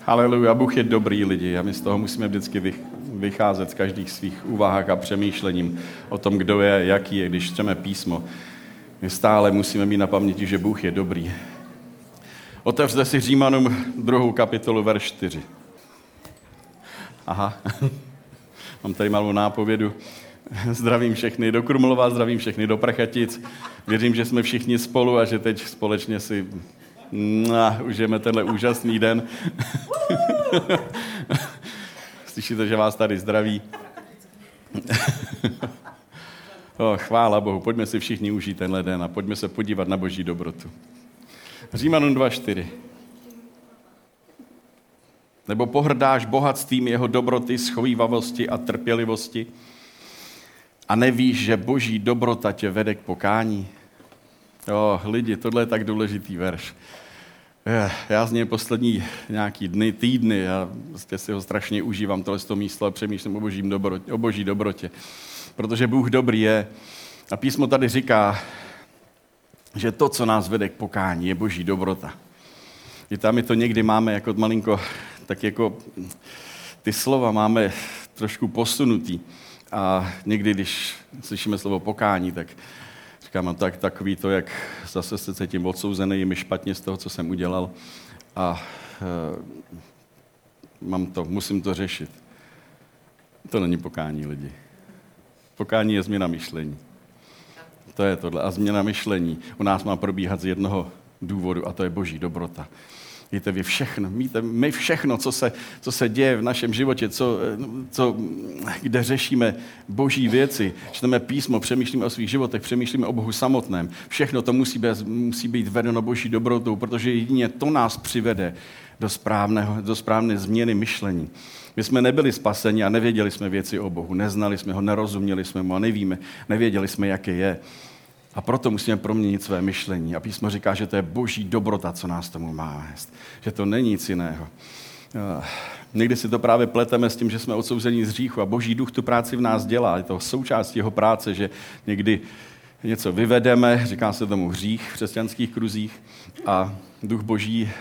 Haleluja, Bůh je dobrý lidi a my z toho musíme vždycky vycházet z každých svých úvahách a přemýšlením o tom, kdo je, jaký je, když čteme písmo. My stále musíme mít na paměti, že Bůh je dobrý. Otevřte si Římanům 2. kapitolu, verš 4. Aha, mám tady malou nápovědu. Zdravím všechny do Krumlova, zdravím všechny do Prachatic. Věřím, že jsme všichni spolu a že teď společně si užijeme tenhle úžasný den. Slyšíte, že vás tady zdraví? Chvála Bohu, pojďme si všichni užít tenhle den a pojďme se podívat na Boží dobrotu. Římanům 2.4. Nebo pohrdáš bohatstvím jeho dobroty, schovívavosti a trpělivosti a nevíš, že Boží dobrota tě vede k pokání? Lidi, tohle je tak důležitý verš. Já z něj poslední nějaký dny, týdny, já prostě si ho strašně užívám, tohle místo a přemýšlím o Boží dobrotě. Protože Bůh dobrý je. A písmo tady říká, že to, co nás vede k pokání, je Boží dobrota. Víte, my to někdy máme jako malinko, tak jako ty slova máme trošku posunutý. A někdy, když slyšíme slovo pokání, tak říkám, tak takový to, jak zase se cítím odsouzený, je mi špatně z toho, co jsem udělal a musím to řešit. To není pokání lidi. Pokání je změna myšlení. To je tohle. A změna myšlení u nás má probíhat z jednoho důvodu a to je Boží dobrota. Víte, my všechno, co se děje v našem životě, kde řešíme Boží věci, čteme písmo, přemýšlíme o svých životech, přemýšlíme o Bohu samotném. Všechno to musí být vedeno Boží dobrotou, protože jedině to nás přivede do správné změny myšlení. My jsme nebyli spaseni a nevěděli jsme věci o Bohu, neznali jsme ho, nerozuměli jsme mu a nevěděli jsme, jaké je. A proto musíme proměnit své myšlení. A písmo říká, že to je Boží dobrota, co nás tomu má vést. Že to není nic jiného. Někdy si to právě pleteme s tím, že jsme odsouzeni z hříchu a Boží duch tu práci v nás dělá. Je to součástí jeho práce, že někdy něco vyvedeme, říká se tomu hřích v křesťanských kruzích a duch Boží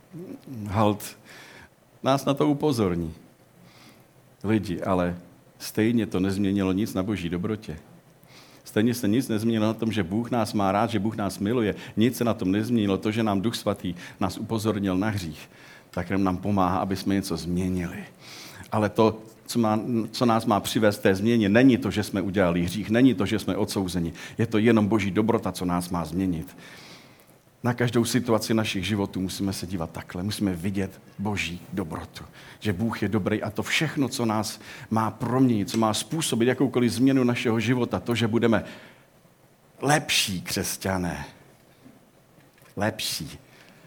nás na to upozorní. Lidi, ale stejně to nezměnilo nic na Boží dobrotě. Stejně se nic nezměnilo na tom, že Bůh nás má rád, že Bůh nás miluje. Nic se na tom nezměnilo. To, že nám Duch Svatý nás upozornil na hřích, tak nám pomáhá, aby jsme něco změnili. Ale to, co nás má přivést té změně, není to, že jsme udělali hřích, není to, že jsme odsouzeni. Je to jenom Boží dobrota, co nás má změnit. Na každou situaci našich životů musíme se dívat takhle. Musíme vidět Boží dobrotu. Že Bůh je dobrý a to všechno, co nás má proměnit, co má způsobit jakoukoliv změnu našeho života, to, že budeme lepší křesťané. Lepší.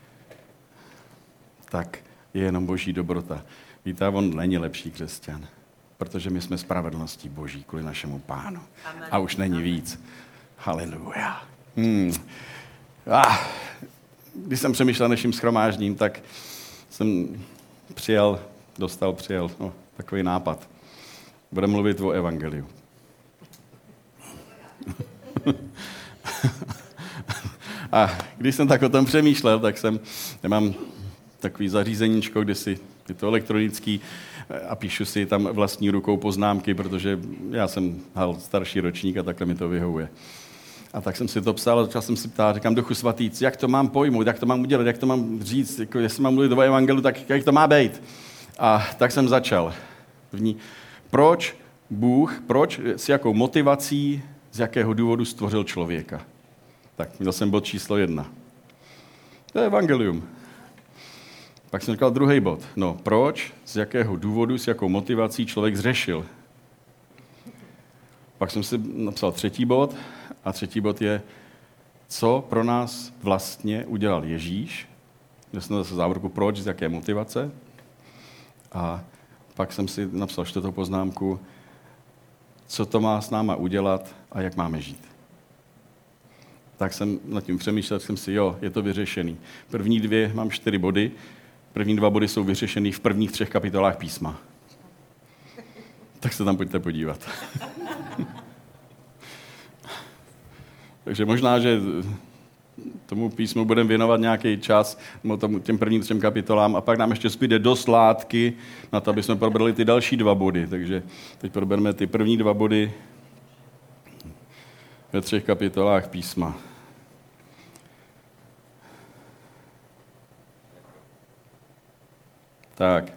Tak je jenom Boží dobrota. Víte, on není lepší křesťan, protože my jsme spravedlností Boží kvůli našemu Pánu. A už není víc. Haleluja. Když jsem přemýšlel naším shromážděním, tak jsem přijel takový nápad. Budeme mluvit o evangeliu. A když jsem tak o tom přemýšlel, tak já mám takový zařízeníčko, je to elektronický a píšu si tam vlastní rukou poznámky, protože já jsem starší ročník a takhle mi to vyhovuje. A tak jsem si to psal a začal jsem si ptát, říkám, Duchu Svatý, jak to mám pojmout, jak to mám udělat, jak to mám říct, jako jestli mám mluvit o evangeliu, tak jak to má být. A tak jsem začal. Proč Bůh, s jakou motivací, z jakého důvodu stvořil člověka? Tak měl jsem bod číslo 1. To je evangelium. Pak jsem říkal druhý bod. Proč, z jakého důvodu, s jakou motivací člověk zřešil? Pak jsem si napsal třetí bod a třetí bod je, co pro nás vlastně udělal Ježíš. Měl jsem zase závorku proč, z jaké motivace. A pak jsem si napsal čtvrtou poznámku, co to má s náma udělat a jak máme žít. Tak jsem nad tím přemýšlel, jsem si, je to vyřešený. Mám 4 body. První 2 body jsou vyřešený v prvních 3 kapitolách písma. Tak se tam pojďte podívat. Takže možná, že tomu písmu budeme věnovat nějaký čas, těm prvním 3 kapitolám, a pak nám ještě zbyde dost látky na to, aby jsme probrali ty další 2 body. Takže teď probereme ty první 2 body ve 3 kapitolách písma. Tak.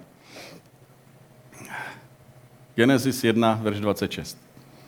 Genesis 1, verš 26.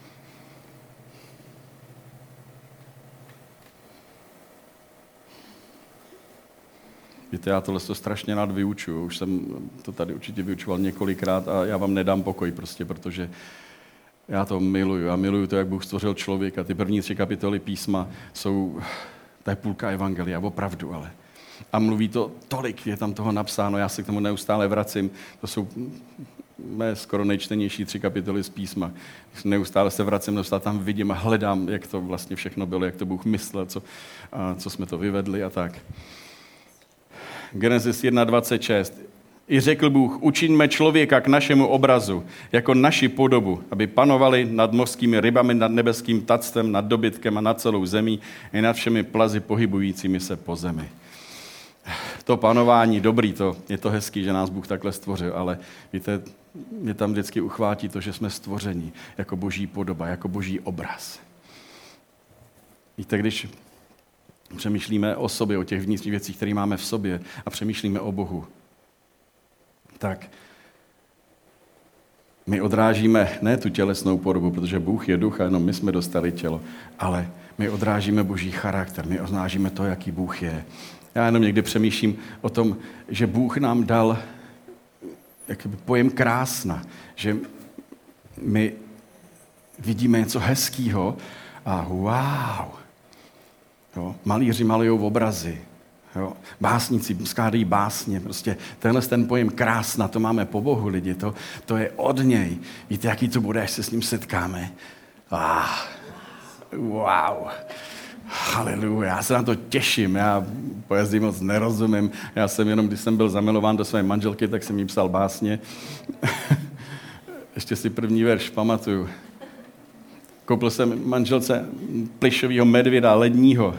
Víte, já tohle strašně rád vyučuju. Už jsem to tady určitě vyučoval několikrát a já vám nedám pokoj prostě, protože já to miluju. A miluju to, jak Bůh stvořil člověka. Ty první 3 kapitoly písma jsou, to je půlka evangelia, opravdu, ale. A mluví to tolik, je tam toho napsáno, já se k tomu neustále vracím. To jsou mé skoro nejčtenější 3 kapitoly z písma. Neustále se vracím, neustále tam vidím a hledám, jak to vlastně všechno bylo, jak to Bůh myslel, co jsme to vyvedli a tak. Genesis 1.26. I řekl Bůh, učiňme člověka k našemu obrazu, jako naši podobu, aby panovali nad mořskými rybami, nad nebeským tactvem, nad dobytkem a nad celou zemí i nad všemi plazy pohybujícími se po zemi. To panování, dobrý, je to hezký, že nás Bůh takhle stvořil, ale víte, mě tam vždycky uchvátí to, že jsme stvořeni jako boží podoba, jako boží obraz. Víte, když přemýšlíme o sobě, o těch vnitřních věcích, které máme v sobě a přemýšlíme o Bohu, tak my odrážíme ne tu tělesnou podobu, protože Bůh je duch a jenom my jsme dostali tělo, ale my odrážíme boží charakter, my odrážíme to, jaký Bůh je. Já jenom někdy přemýšlím o tom, že Bůh nám dal jakoby pojem krásna, že my vidíme něco hezkého a wow. Jo, malíři malujou obrazy, jo, básníci skládají básně, prostě tenhle ten pojem krásna, to máme po Bohu lidi, to je od něj. Víte, jaký to bude, až se s ním setkáme? Wow. Haleluja, já se na to těším, já poezdii moc nerozumím, já jsem jenom, když jsem byl zamilován do své manželky, tak jsem jí psal básně. Ještě si první verš pamatuju. Koupil jsem manželce plišovýho medvěda ledního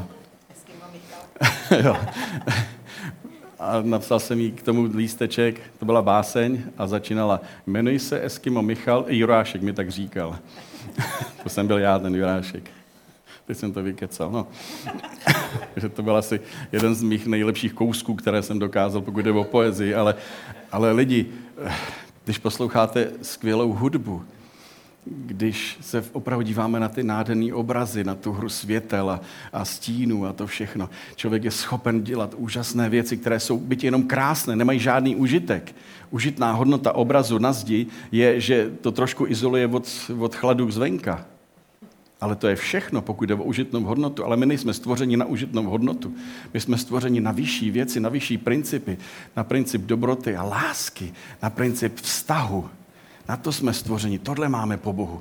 a napsal jsem jí k tomu lísteček, to byla báseň a začínala, jmenuji se Eskimo Michal, i Jurášek mi tak říkal. To jsem byl já, ten Jurášek. Teď jsem to vykecal, no. Že to byl asi jeden z mých nejlepších kousků, které jsem dokázal, pokud jde o poezii, ale lidi, když posloucháte skvělou hudbu, když se opravdu díváme na ty nádherné obrazy, na tu hru světel a stínů a to všechno, člověk je schopen dělat úžasné věci, které jsou byť jenom krásné, nemají žádný užitek. Užitná hodnota obrazu na zdi je, že to trošku izoluje od chladu zvenka. Ale to je všechno, pokud jde o užitnou hodnotu. Ale my nejsme stvořeni na užitnou hodnotu. My jsme stvořeni na vyšší věci, na vyšší principy, na princip dobroty a lásky, na princip vztahu. Na to jsme stvořeni. Tohle máme po Bohu.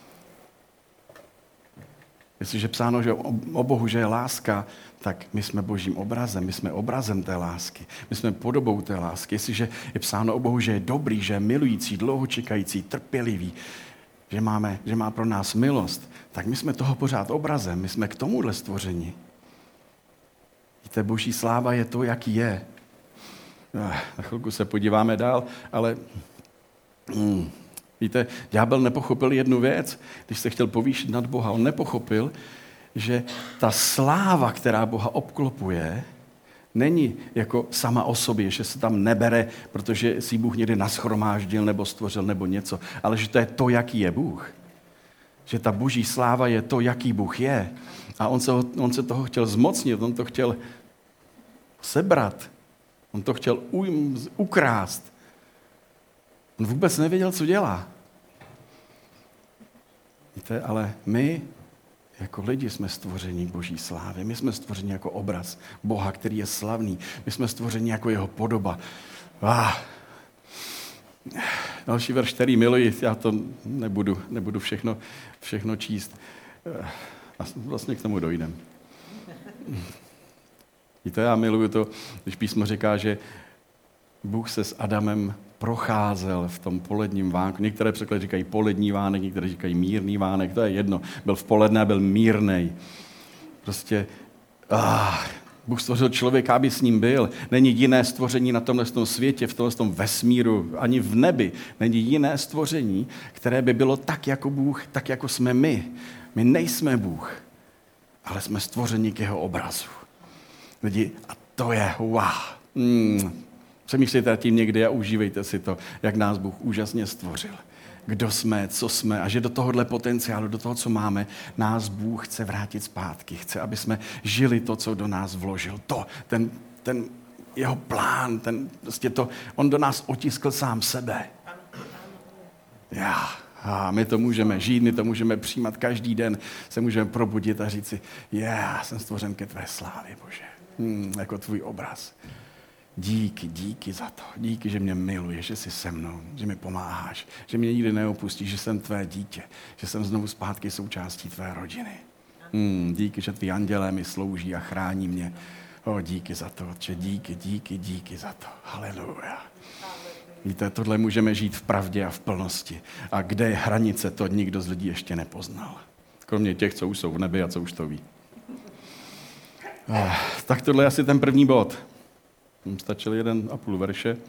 Jestliže psáno, že o Bohu, že je láska, tak my jsme božím obrazem, my jsme obrazem té lásky, my jsme podobou té lásky. Jestliže je psáno o Bohu, že je dobrý, že je milující, dlouhočekající, trpělivý, že má pro nás milost, tak my jsme toho pořád obrazem, my jsme k tomuhle stvoření. Víte, boží sláva je to, jaký je. Na chvilku se podíváme dál, ale víte, ďábel nepochopil jednu věc, když se chtěl povýšit nad Boha. On nepochopil, že ta sláva, která Boha obklopuje, není jako sama o sobě, že se tam nebere, protože si Bůh někdy nashromáždil nebo stvořil nebo něco, ale že to je to, jaký je Bůh. Že ta boží sláva je to, jaký Bůh je. A on se toho chtěl zmocnit, on to chtěl sebrat, on to chtěl ukrást. On vůbec nevěděl, co dělá. Víte, ale my jako lidi jsme stvoření boží slávy. My jsme stvoření jako obraz Boha, který je slavný. My jsme stvoření jako jeho podoba. Další verš, který miluji, já to nebudu všechno číst. A vlastně k tomu dojdem. Víte, já miluju to, když písmo říká, že Bůh se s Adamem procházel v tom poledním vánku. Některé překlady říkají polední vánek, některé říkají mírný vánek, to je jedno. Byl v poledne a byl mírnej. Prostě Bůh stvořil člověka, aby s ním byl. Není jiné stvoření na tomhle světě, v tomhle vesmíru, ani v nebi. Není jiné stvoření, které by bylo tak jako Bůh, tak jako jsme my. My nejsme Bůh, ale jsme stvořeni k jeho obrazu. Lidi, a to je Přemýšlejte nad tím někdy a užívejte si to, jak nás Bůh úžasně stvořil. Kdo jsme, co jsme a že do tohohle potenciálu, do toho, co máme, nás Bůh chce vrátit zpátky. Chce, aby jsme žili to, co do nás vložil. Ten jeho plán, on do nás otiskl sám sebe. A my to můžeme žít, my to můžeme přijímat každý den, se můžeme probudit a říct si, já jsem stvořen ke tvé slávě, Bože, jako tvůj obraz. Díky za to. Díky, že mě miluješ, že jsi se mnou, že mi pomáháš, že mě nikdy neopustíš, že jsem tvé dítě, že jsem znovu zpátky součástí tvé rodiny. Díky, že tví andělé mi slouží a chrání mě. Díky za to, Otče, díky za to. Haleluja. Víte, tohle můžeme žít v pravdě a v plnosti. A kde je hranice, to nikdo z lidí ještě nepoznal. Kromě těch, co už jsou v nebi a co už to ví. Tak tohle je asi ten první bod. Stačil 1,5 verše.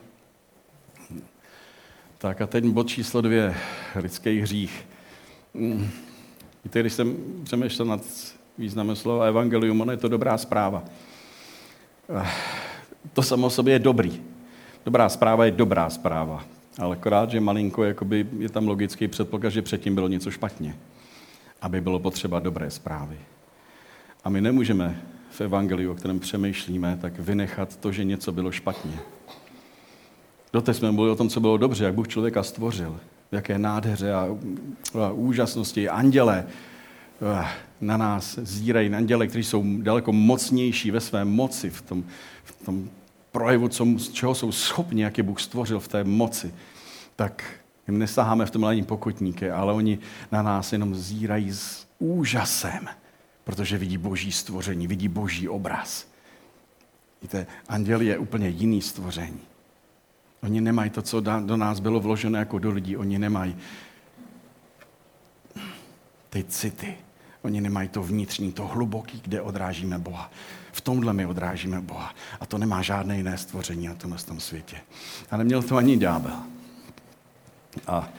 Tak a teď bod číslo 2, lidský hřích. Víte, když jsem přemýšlel nad významem slova evangelium, ono je to dobrá zpráva. To samo o sobě je dobrý. Dobrá zpráva je dobrá zpráva. Ale akorát, že malinko jakoby je tam logický předpoklad, že předtím bylo něco špatně. Aby bylo potřeba dobré zprávy. A my nemůžeme v evangeliu, o kterém přemýšlíme, tak vynechat to, že něco bylo špatně. Doteď jsme mluvili o tom, co bylo dobře, jak Bůh člověka stvořil, v jaké nádheře a úžasnosti. Anděle na nás zírají, anděle, kteří jsou daleko mocnější ve své moci, v tom projevu, čeho jsou schopni, jak je Bůh stvořil v té moci, tak jim nesaháme v tom ani pokutníky, ale oni na nás jenom zírají s úžasem, protože vidí boží stvoření, vidí boží obraz. Víte, anděl je úplně jiný stvoření. Oni nemají to, co do nás bylo vloženo jako do lidí. Oni nemají ty city. Oni nemají to vnitřní, to hluboký, kde odrážíme Boha. V tomhle my odrážíme Boha. A to nemá žádné jiné stvoření na tomhle světě. A neměl to ani ďábel. A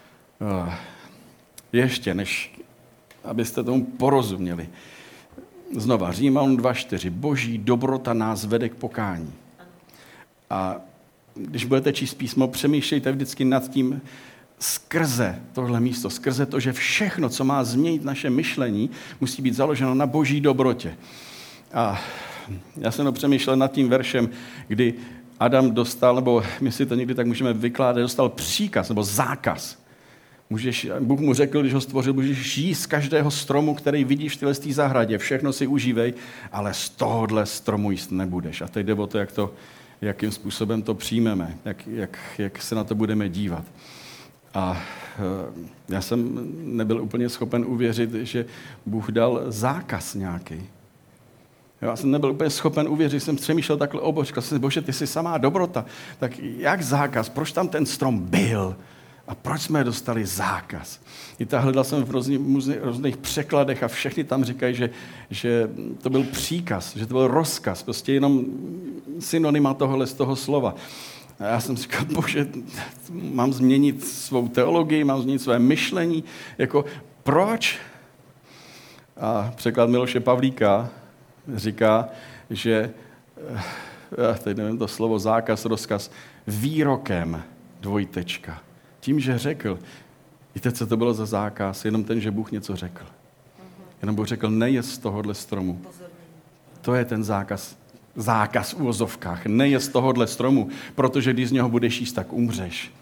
ještě, než abyste tomu porozuměli. Znova, Římanům 2:4. Boží dobrota nás vede k pokání. A když budete číst písmo, přemýšlejte vždycky nad tím skrze tohle místo, skrze to, že všechno, co má změnit naše myšlení, musí být založeno na boží dobrotě. A já jsem přemýšlel nad tím veršem, kdy Adam dostal, nebo my si to někdy tak můžeme vykládat, dostal příkaz nebo zákaz. Bůh mu řekl, když ho stvořil, můžeš jíst z každého stromu, který vidíš v téhle zahradě, všechno si užívej, ale z tohohle stromu jíst nebudeš. A teď jde o to, jakým způsobem to přijmeme, jak se na to budeme dívat. A já jsem nebyl úplně schopen uvěřit, že Bůh dal zákaz nějaký. Já jsem nebyl úplně schopen uvěřit, jsem přemýšlel takhle o Božka, jsem Bože, ty jsi samá dobrota, tak jak zákaz, proč tam ten strom byl? A proč jsme dostali zákaz? I tak hledal jsem v různých překladech a všechny tam říkají, že to byl příkaz, že to byl rozkaz, prostě jenom synonyma tohohle z toho slova. A já jsem říkal, Bože, mám změnit svou teologii, mám změnit své myšlení, jako proč? A překlad Miloše Pavlíka říká, že, teď nevím to slovo, zákaz, rozkaz, výrokem, dvojtečka. Tím, že řekl, víte, co to bylo za zákaz? Jenom ten, že Bůh něco řekl. Jenom Bůh řekl, nejez z tohohle stromu. To je ten zákaz v uvozovkách. Nejez z tohohle stromu, protože když z něho budeš jíst, tak umřeš.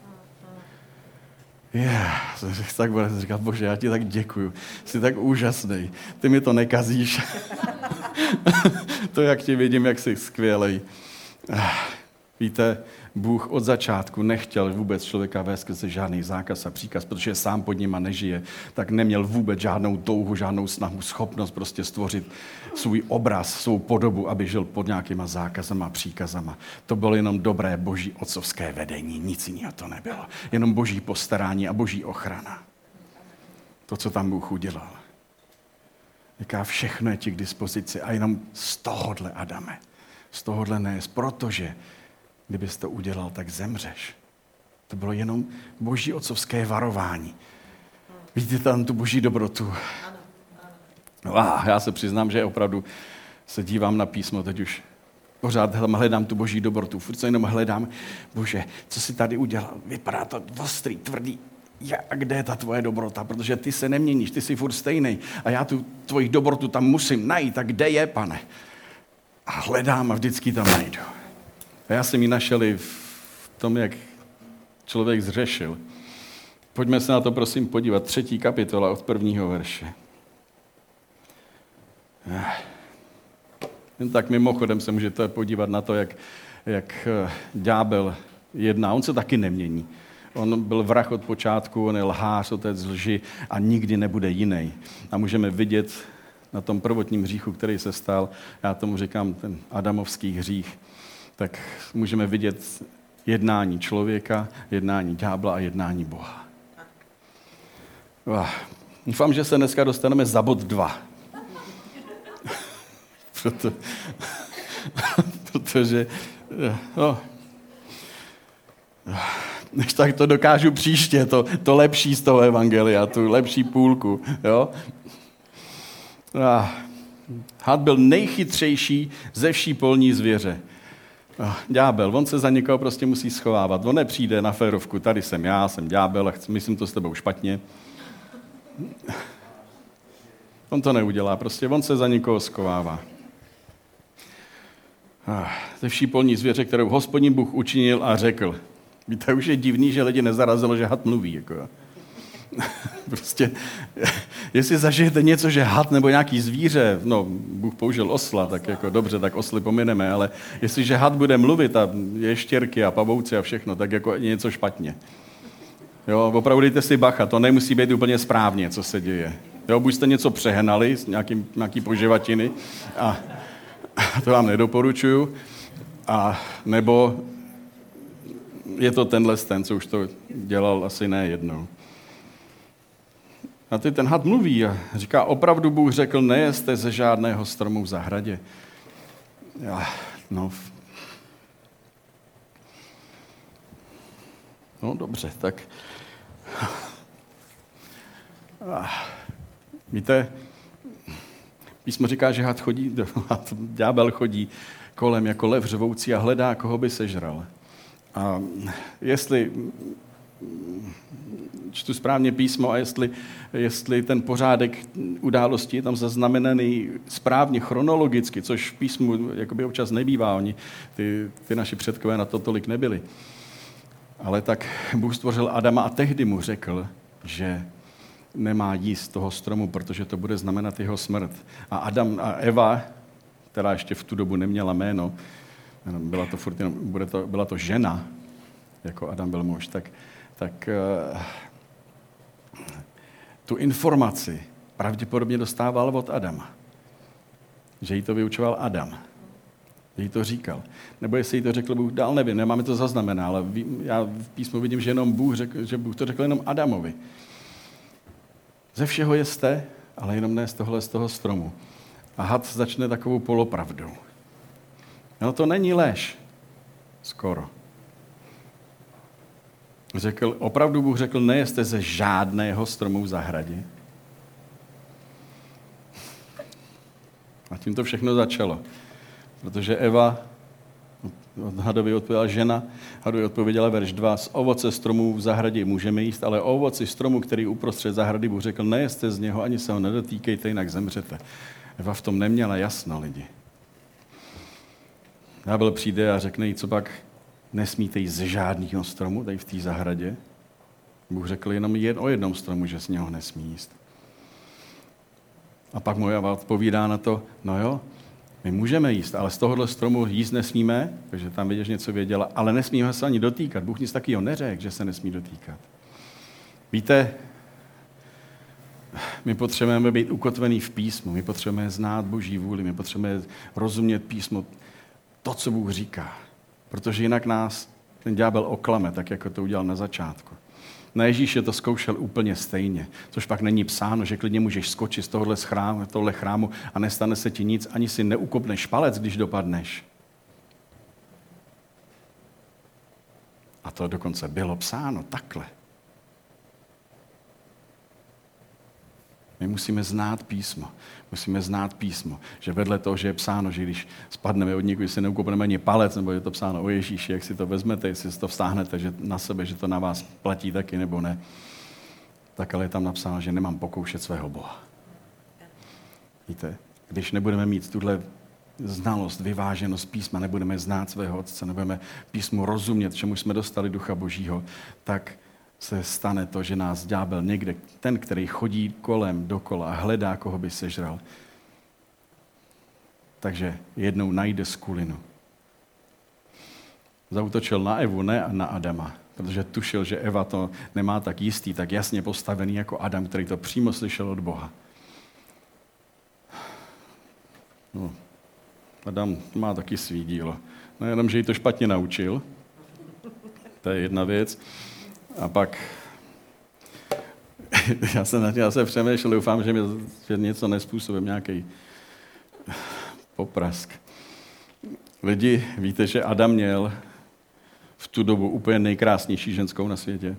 Tak bude říkat, Bože, já ti tak děkuju. Jsi tak úžasný. Ty mi to nekazíš. To, jak tě vidím, jak jsi skvělej. Víte, Bůh od začátku nechtěl vůbec člověka vést skrze žádný zákaz a příkaz, protože sám pod nima nežije, tak neměl vůbec žádnou touhu, žádnou snahu, schopnost prostě stvořit svůj obraz, svou podobu, aby žil pod nějakýma zákazama a příkazama. To bylo jenom dobré boží otcovské vedení, nic jiného to nebylo. Jenom boží postarání a boží ochrana. To, co tam Bůh udělal. Říká, všechno je ti k dispozici a jenom z tohohle, Adame, z tohohle nejez, protože kdybys to udělal, tak zemřeš. To bylo jenom boží otcovské varování. Vidíte tam tu boží dobrotu? Já se přiznám, že opravdu se dívám na písmo, teď už pořád hledám tu boží dobrotu. Furt se jenom hledám, Bože, co jsi tady udělal? Vypadá to ostrý, tvrdý. A kde je ta tvoje dobrota? Protože ty se neměníš, ty jsi furt stejný. A já tu tvoji dobrotu tam musím najít. A kde je, Pane? A hledám a vždycky tam najdu. A já jsem ji našel i v tom, jak člověk zřešil. Pojďme se na to prosím podívat. 3. kapitola od 1. verše. Jen tak mimochodem se můžete podívat na to, jak ďábel jedná. On se taky nemění. On byl vrah od počátku, on je lhář, otec lži a nikdy nebude jiný. A můžeme vidět na tom prvotním hříchu, který se stal, já tomu říkám ten adamovský hřích, tak můžeme vidět jednání člověka, jednání ďábla a jednání Boha. Doufám, že se dneska dostaneme za bod 2. Protože než tak to dokážu příště, to lepší z toho evangelia, tu lepší půlku. Jo? Had byl nejchytřejší ze vší polní zvěře. Ďábel, on se za někoho prostě musí schovávat. On nepřijde na férovku, tady jsem já, jsem ďábel a myslím to s tebou špatně. On to neudělá, prostě on se za někoho schovává. Ze vší polní zvěře, kterou Hospodin Bůh učinil a řekl. Víte, už je divný, že lidi nezarazilo, že had mluví. Jako. Prostě, jestli zažijete něco, že had nebo nějaký zvíře, no, Bůh použil osla, tak jako dobře, tak osly pomineme, ale jestliže had bude mluvit a ještěrky a pavouci a všechno, tak jako je něco špatně. Jo, opravdu dejte si bacha, to nemusí být úplně správně, co se děje. Jo, buď jste něco přehnali, nějaký poživatiny, a to vám nedoporučuju, a nebo je to ten, co už to dělal asi ne jednou. A teď ten had mluví a říká, opravdu Bůh řekl, nejeste ze žádného stromu v zahradě. No dobře, tak víte, písmo říká, že ďábel chodí kolem jako lev řvoucí a hledá, koho by sežral. A jestli čtu správně písmo a jestli ten pořádek událostí je tam zaznamenaný správně chronologicky, což v písmu jakoby občas nebývá, oni, ty naši předkové na to tolik nebyli. Ale tak Bůh stvořil Adama a tehdy mu řekl, že nemá jíst toho stromu, protože to bude znamenat jeho smrt. A Adam a Eva, která ještě v tu dobu neměla jméno, byla to žena, jako Adam byl muž, tak tu informaci pravděpodobně dostával od Adama. Že jí to vyučoval Adam. Že jí to říkal. Nebo jestli jí to řekl Bůh dál, nevím, nemáme to zaznamená, ale já v písmu vidím, že jenom Bůh to řekl jenom Adamovi. Ze všeho jeste, ale jenom ne z toho stromu. A had začne takovou polopravdou. No to není lež. Skoro. Opravdu Bůh řekl, nejeste ze žádného stromu v zahradě. A tím to všechno začalo. Protože Eva, hadovi odpověděla žena, hadovi odpověděla verš 2, z ovoce stromů v zahradě můžeme jíst, ale o ovoci stromu, který uprostřed zahrady, Bůh řekl, nejeste z něho, ani se ho nedotýkejte, jinak zemřete. Eva v tom neměla jasno, lidi. Ďábel přijde a řekne jí, co pak nesmíte jíst ze žádného stromu tady v té zahradě. Bůh řekl jenom o jednom stromu, že z něho nesmí jíst. A pak mu Eva odpovídá na to, no jo, my můžeme jíst, ale z tohohle stromu jíst nesmíme, takže tam vidíš, něco věděla, ale nesmíme se ani dotýkat. Bůh nic takového neřekl, že se nesmí dotýkat. Víte, my potřebujeme být ukotvený v písmu, my potřebujeme znát Boží vůli, my potřebujeme rozumět písmo, to, co Bůh říká. Protože jinak nás ten ďábel oklame, tak jako to udělal na začátku. Na Ježíše to zkoušel úplně stejně, což pak není psáno, že klidně můžeš skočit z tohohle chrámu a nestane se ti nic, ani si neukopneš palec, když dopadneš. A to dokonce bylo psáno takhle. My musíme znát písmo. Musíme znát písmo, že vedle toho, že je psáno, že když spadneme od někoho, si neukopneme ani palec, nebo je to psáno o Ježíši, jak si to vezmete, jestli si to vztáhnete že na sebe, že to na vás platí taky, nebo ne. Tak ale je tam napsáno, že nemám pokoušet svého Boha. Víte, když nebudeme mít tuhle znalost, vyváženost písma, nebudeme znát svého Otce, nebudeme písmu rozumět, čemu jsme dostali Ducha Božího, tak se stane to, že nás ďábel někde, ten, který chodí kolem dokola a hledá, koho by sežral, takže jednou najde skulinu. Zaútočil na Evu, ne na Adama, protože tušil, že Eva to nemá tak jistý, tak jasně postavený jako Adam, který to přímo slyšel od Boha. No, Adam má taky svý dílo. No jenom, že ji to špatně naučil. To je jedna věc. A pak já se přemýšlel, doufám, že něco nespůsobím, nějaký poprask. Lidi, víte, že Adam měl v tu dobu úplně nejkrásnější ženskou na světě?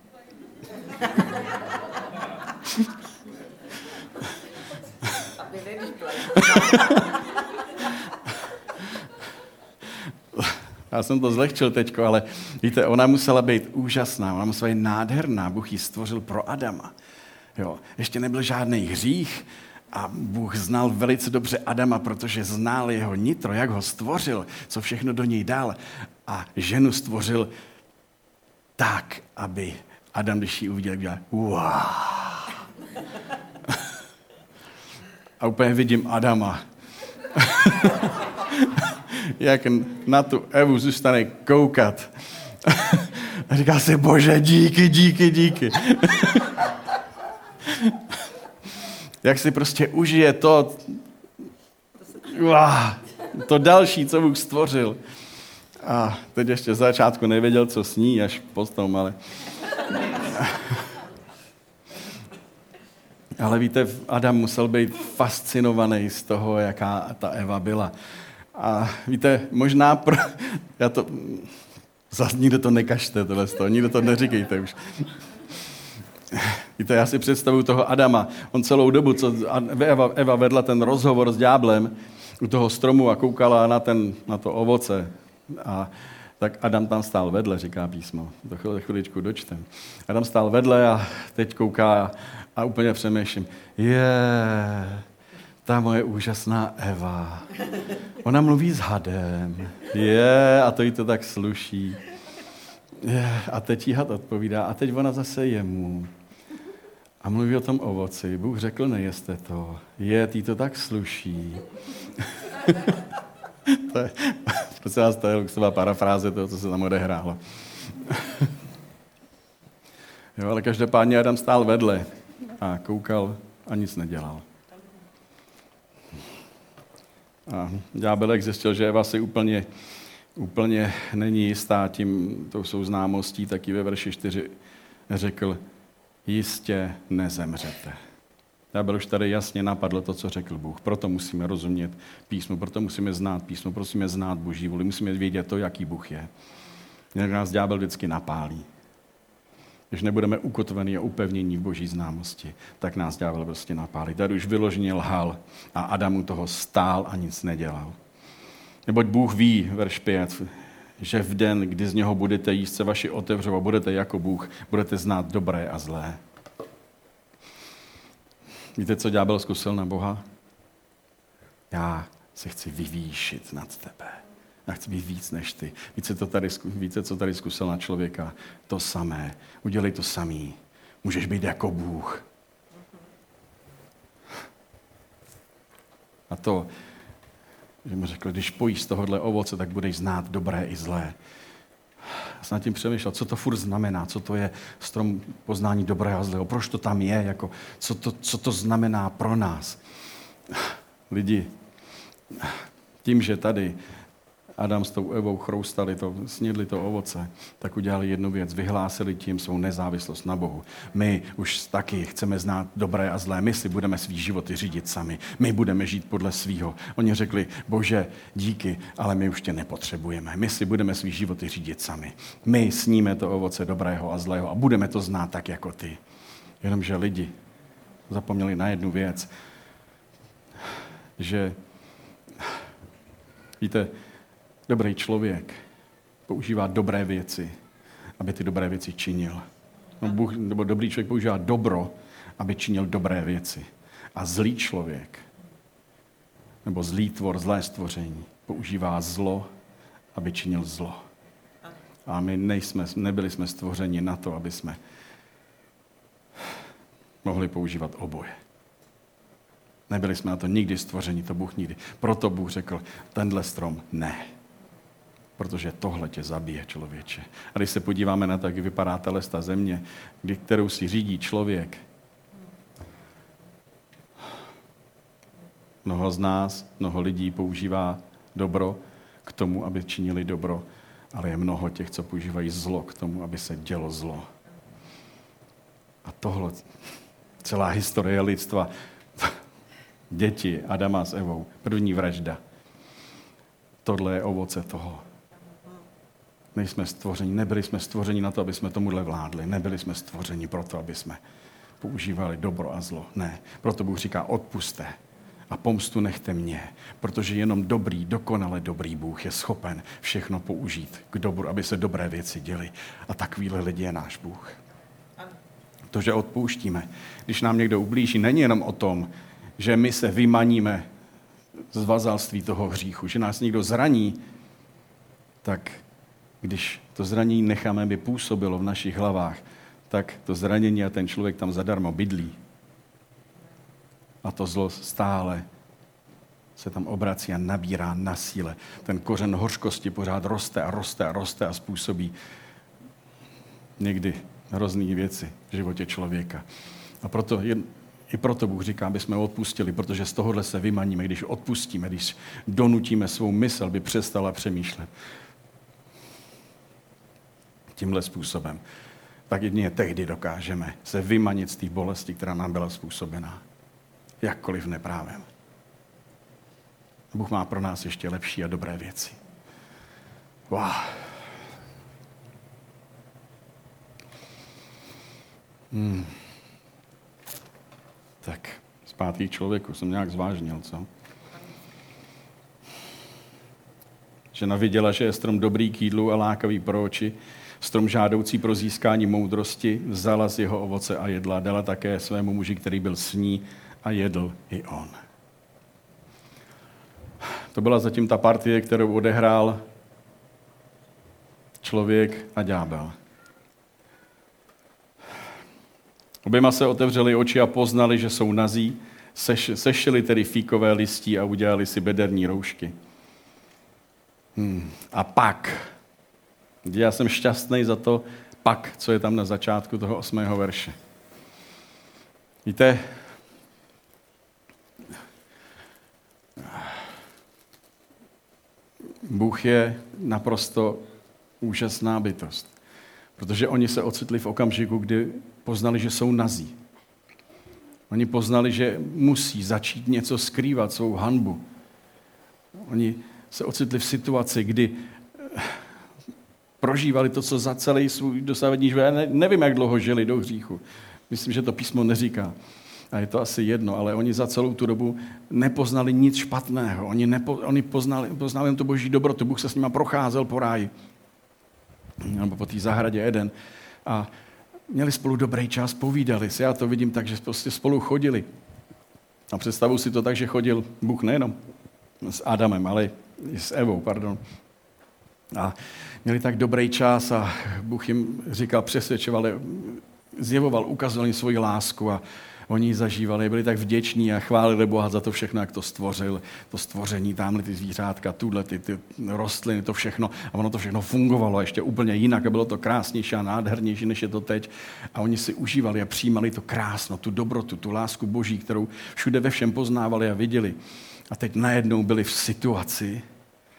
Já jsem to zlehčil teďko, ale víte, ona musela být úžasná, ona musela být nádherná. Bůh ji stvořil pro Adama. Jo, ještě nebyl žádný hřích a Bůh znal velice dobře Adama, protože znal jeho nitro, jak ho stvořil, co všechno do něj dal. A ženu stvořil tak, aby Adam, když ji uviděl, dělal wow. A úplně vidím Adama. Jak na tu Evu zůstane koukat. A říká si, Bože, díky. Jak si prostě užije to další, co Bůh stvořil. A teď ještě z začátku nevěděl, co sní, až potom, ale... Ale víte, Adam musel být fascinovaný z toho, jaká ta Eva byla. A víte, možná zase nikdo to nekažte, nikdo to neříkejte už. Víte, já si představuju toho Adama, on celou dobu, co Eva vedla ten rozhovor s ďáblem u toho stromu a koukala na to ovoce, a tak Adam tam stál vedle, říká písmo. To chviličku dočtem. Adam stál vedle a teď kouká a úplně přemýšlím, ta moje úžasná Eva. Ona mluví s hadem. A to jí to tak sluší. A teď jí had odpovídá. A teď ona zase jemu. A mluví o tom ovoci. Bůh řekl, nejeste to. Jí to tak sluší. To je luxová parafráze toho, co se tam odehrálo. Jo, ale každopádně Adam stál vedle a koukal a nic nedělal. A ďábelek zjistil, že Eva si úplně není jistá tou svou známostí, taky ve verši 4 řekl, jistě nezemřete. Ďábel už tady jasně napadlo to, co řekl Bůh. Proto musíme rozumět písmo, proto musíme znát písmo, proto musíme znát Boží vůli, musíme vědět to, jaký Bůh je. Jinak nás ďábel vždycky napálí. Když nebudeme ukotvení a upevnění v Boží známosti, tak nás ďábel prostě napálí. Tady už vyloženě lhal a Adam u toho stál a nic nedělal. Neboť Bůh ví, verš 5, že v den, kdy z něho budete jíst, se vaši otevřou a budete jako Bůh, budete znát dobré a zlé. Víte, co ďábel zkusil na Boha? Já se chci vyvýšit nad tebe. Já chci být víc než ty. Víte, co tady zkusil na člověka? To samé. Udělej to samý. Můžeš být jako Bůh. A to, že mu řekl, když pojíš z tohohle ovoce, tak budeš znát dobré i zlé. Já jsem nad tím přemýšlel, co to furt znamená, co to je strom poznání dobrého a zlého, proč to tam je, jako, co to znamená pro nás. Lidi, tím, že tady Adam s tou Evou chroustali to, snědli to ovoce, tak udělali jednu věc, vyhlásili tím svou nezávislost na Bohu. My už taky chceme znát dobré a zlé, my si budeme svý životy řídit sami, my budeme žít podle svýho. Oni řekli, Bože, díky, ale my už tě nepotřebujeme, my si budeme svý životy řídit sami. My sníme to ovoce dobrého a zlého a budeme to znát tak jako ty. Jenomže lidi zapomněli na jednu věc, že, víte, dobrý člověk používá dobré věci, aby ty dobré věci činil. Nebo dobrý člověk používá dobro, aby činil dobré věci. A zlý člověk, nebo zlý tvor, zlé stvoření, používá zlo, aby činil zlo. A my nebyli jsme stvořeni na to, aby jsme mohli používat oboje. Nebyli jsme na to nikdy stvořeni, to Bůh nikdy. Proto Bůh řekl, tenhle strom ne. Protože tohle tě zabije, člověče. A když se podíváme na to, jak vypadá ta země, kterou si řídí člověk, mnoho z nás, mnoho lidí používá dobro k tomu, aby činili dobro, ale je mnoho těch, co používají zlo k tomu, aby se dělo zlo. A tohle, celá historie lidstva, děti Adama s Evou, první vražda. Tohle je ovoce toho. Nejsme stvořeni, nebyli jsme stvořeni na to, aby jsme tomuhle vládli. Nebyli jsme stvořeni proto, aby jsme používali dobro a zlo. Ne. Proto Bůh říká, odpusťte a pomstu nechte mě. Protože jenom dobrý, dokonale dobrý Bůh je schopen všechno použít k dobru, aby se dobré věci děly. A takovýhle lidi je náš Bůh. To, že odpouštíme, když nám někdo ublíží, není jenom o tom, že my se vymaníme z vazalství toho hříchu, že nás někdo zraní, tak když to zranění necháme, aby působilo v našich hlavách, tak to zranění a ten člověk tam zadarmo bydlí. A to zlo stále se tam obrací a nabírá na síle. Ten kořen hořkosti pořád roste a roste a roste a způsobí někdy hrozný věci v životě člověka. A proto Bůh říká, aby jsme odpustili, protože z tohohle se vymaníme, když odpustíme, když donutíme svou mysl, aby přestala přemýšlet tímhle způsobem. Tak jedině tehdy dokážeme se vymanit z té bolesti, která nám byla způsobená. Jakkoliv neprávem. Bůh má pro nás ještě lepší a dobré věci. Wow. Tak, zpátky k člověku, jsem nějak zvážnil, co? Žena viděla, že je strom dobrý k jídlu a lákavý pro oči, strom žádoucí pro získání moudrosti, vzala z jeho ovoce a jedla, dala také svému muži, který byl s ní, a jedl i on. To byla zatím ta partie, kterou odehrál člověk a ďábel. Oběma se otevřeli oči a poznali, že jsou nazí, sešili tedy fíkové listí a udělali si bederní roušky. A pak, já jsem šťastný za to pak, co je tam na začátku toho 8. verše. Víte, Bůh je naprosto úžasná bytost, protože oni se ocitli v okamžiku, kdy poznali, že jsou nazí. Oni poznali, že musí začít něco skrývat, svou hanbu. Oni se ocitli v situaci, kdy prožívali to, co za celý svůj dosavadní život. Já nevím, jak dlouho žili do hříchu. Myslím, že to písmo neříká. A je to asi jedno, ale oni za celou tu dobu nepoznali nic špatného. Oni poznali jen to boží dobrotu. Bůh se s nima procházel po ráji. Nebo po té zahradě Eden. A měli spolu dobrý čas, povídali si. Já to vidím tak, že prostě spolu chodili. A představuji si to tak, že chodil Bůh nejenom s Adamem, ale i s Evou, pardon. A měli tak dobrý čas a Bůh jim říkal, přesvědčoval, zjevoval, ukazoval jim svoji lásku a oni ji zažívali, byli tak vděční a chválili Boha za to všechno, jak to stvořil, to stvoření, tamhle ty zvířátka, tuhle ty rostliny, to všechno. A ono to všechno fungovalo ještě úplně jinak a bylo to krásnější a nádhernější, než je to teď. A oni si užívali a přijímali to krásno, tu dobrotu, tu lásku Boží, kterou všude ve všem poznávali a viděli. A teď najednou byli v situaci,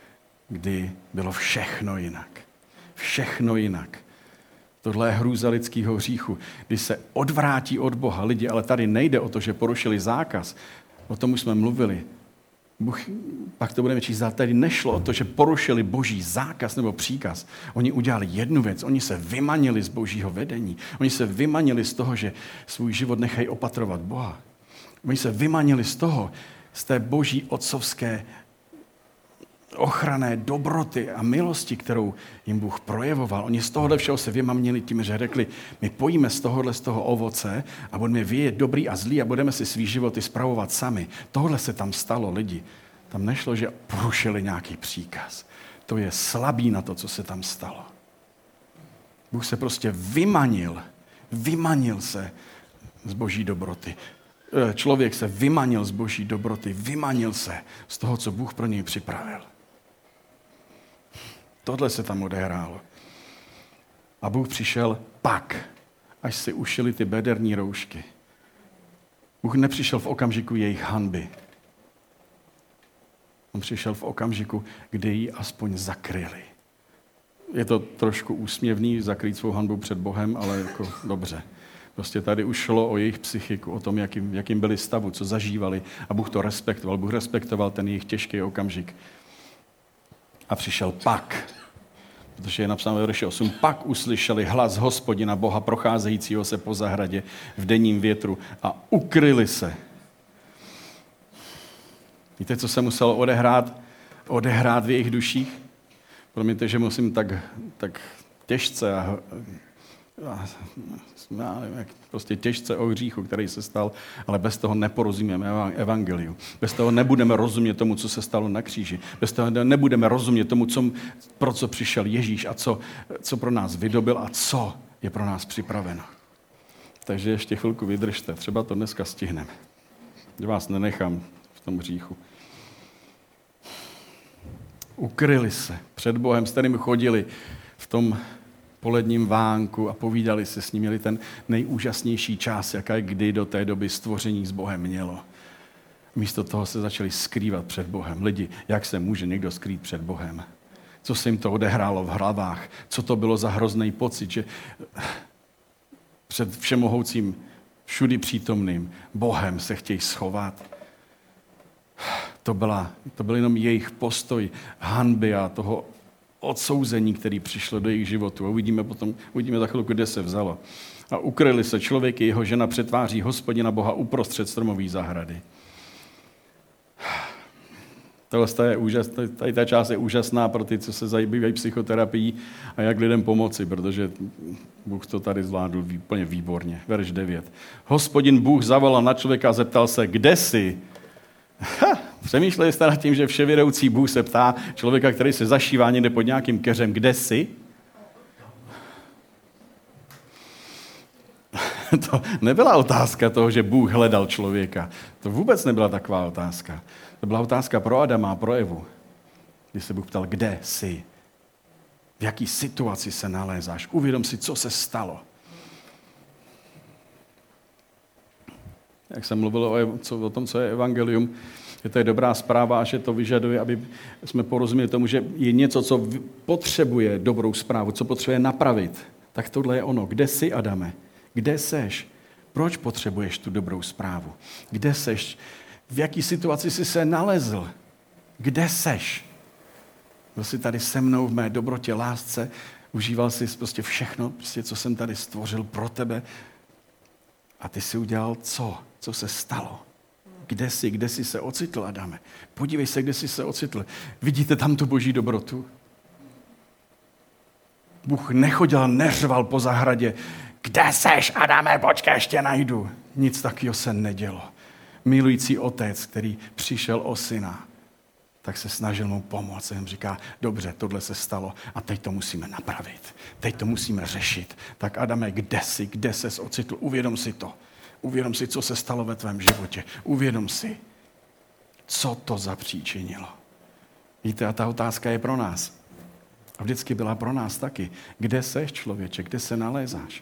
kdy bylo všechno jinak. Všechno jinak. Tohle je hrůza lidského hříchu, kdy se odvrátí od Boha lidi, ale tady nejde o to, že porušili zákaz. O tom už jsme mluvili. Pak to budeme číst, tady nešlo o to, že porušili boží zákaz nebo příkaz. Oni udělali jednu věc, oni se vymanili z božího vedení. Oni se vymanili z toho, že svůj život nechají opatrovat Boha. Oni se vymanili z toho, z té boží otcovské ochranné dobroty a milosti, kterou jim Bůh projevoval. Oni z tohohle všeho se vymanili tím, že řekli, my pojíme z toho ovoce a budeme vědět dobrý a zlý a budeme si svý životy spravovat sami. Tohle se tam stalo, lidi. Tam nešlo, že porušili nějaký příkaz. To je slabý na to, co se tam stalo. Bůh se prostě vymanil se z boží dobroty. Člověk se vymanil z boží dobroty, vymanil se z toho, co Bůh pro něj připravil. Tohle se tam odehrálo. A Bůh přišel pak, až si ušili ty bederní roušky. Bůh nepřišel v okamžiku jejich hanby. On přišel v okamžiku, kdy ji aspoň zakryli. Je to trošku úsměvný zakrýt svou hanbu před Bohem, ale jako dobře. Prostě tady už šlo o jejich psychiku, o tom, jakým byli stavu, co zažívali. A Bůh to respektoval. Bůh respektoval ten jejich těžký okamžik. A přišel pak, protože je napsáno ve verši 8, pak uslyšeli hlas Hospodina Boha procházejícího se po zahradě v denním větru a ukryli se. Víte, co se muselo odehrát v jejich duších? Promiňte, že musím tak těžce a prostě těžce o hříchu, který se stal, ale bez toho neporozumíme evangeliu. Bez toho nebudeme rozumět tomu, co se stalo na kříži. Bez toho nebudeme rozumět tomu, pro co přišel Ježíš a co pro nás vydobil a co je pro nás připraveno. Takže ještě chvilku vydržte, třeba to dneska stihneme. Že vás nenechám v tom hříchu. Ukryli se před Bohem, s kterým chodili v tom poledním vánku a povídali se s ním, měli ten nejúžasnější čas, jaká kdy do té doby stvoření s Bohem mělo. Místo toho se začali skrývat před Bohem. Lidi, jak se může někdo skrýt před Bohem? Co se jim to odehrálo v hlavách? Co to bylo za hrozný pocit, že před všemohoucím, všudy přítomným Bohem se chtějí schovat? To byl jenom jejich postoj hanby a toho odsouzení, který přišlo do jejich životu. A uvidíme za chvilku, kde se vzalo. A ukryli se člověk i jeho žena před tváří Hospodina Boha uprostřed stromové zahrady. Tady ta část je úžasná pro ty, co se zabývají psychoterapií a jak lidem pomoci, protože Bůh to tady zvládl úplně výborně. Verš 9. Hospodin Bůh zavolal na člověka a zeptal se, kde jsi? Přemýšleli jste nad tím, že vševědoucí Bůh se ptá člověka, který se zašívá někde pod nějakým keřem, kde jsi? To nebyla otázka toho, že Bůh hledal člověka. To vůbec nebyla taková otázka. To byla otázka pro Adama a pro Evu. Když se Bůh ptal, kde jsi? V jaký situaci se nalézáš? Uvědom si, co se stalo. Jak jsem mluvil o tom, co je evangelium, že to je dobrá zpráva a že to vyžaduje, aby jsme porozuměli tomu, že je něco, co potřebuje dobrou zprávu, co potřebuje napravit. Tak tohle je ono. Kde jsi, Adame? Kde seš? Proč potřebuješ tu dobrou zprávu? Kde seš? V jaký situaci jsi se nalezl? Kde seš? Byl jsi tady se mnou v mé dobrotě, lásce, užíval jsi prostě všechno, prostě, co jsem tady stvořil pro tebe. A ty jsi udělal co? Co se stalo? Kde jsi se ocitl, Adame? Podívej se, kde jsi se ocitl. Vidíte tam tu boží dobrotu? Bůh nechodil, neřval po zahradě. Kde seš, Adame, počkej, ještě najdu. Nic takového se nedělo. Milující otec, který přišel o syna, tak se snažil mu pomoct. A jim říká, dobře, tohle se stalo a teď to musíme napravit. Teď to musíme řešit. Tak Adame, kde ses ocitl? Uvědom si to. Uvědom si, co se stalo ve tvém životě. Uvědom si, co to zapříčinilo. Víte, a ta otázka je pro nás. A vždycky byla pro nás taky. Kde seš, člověče? Kde se nalézáš?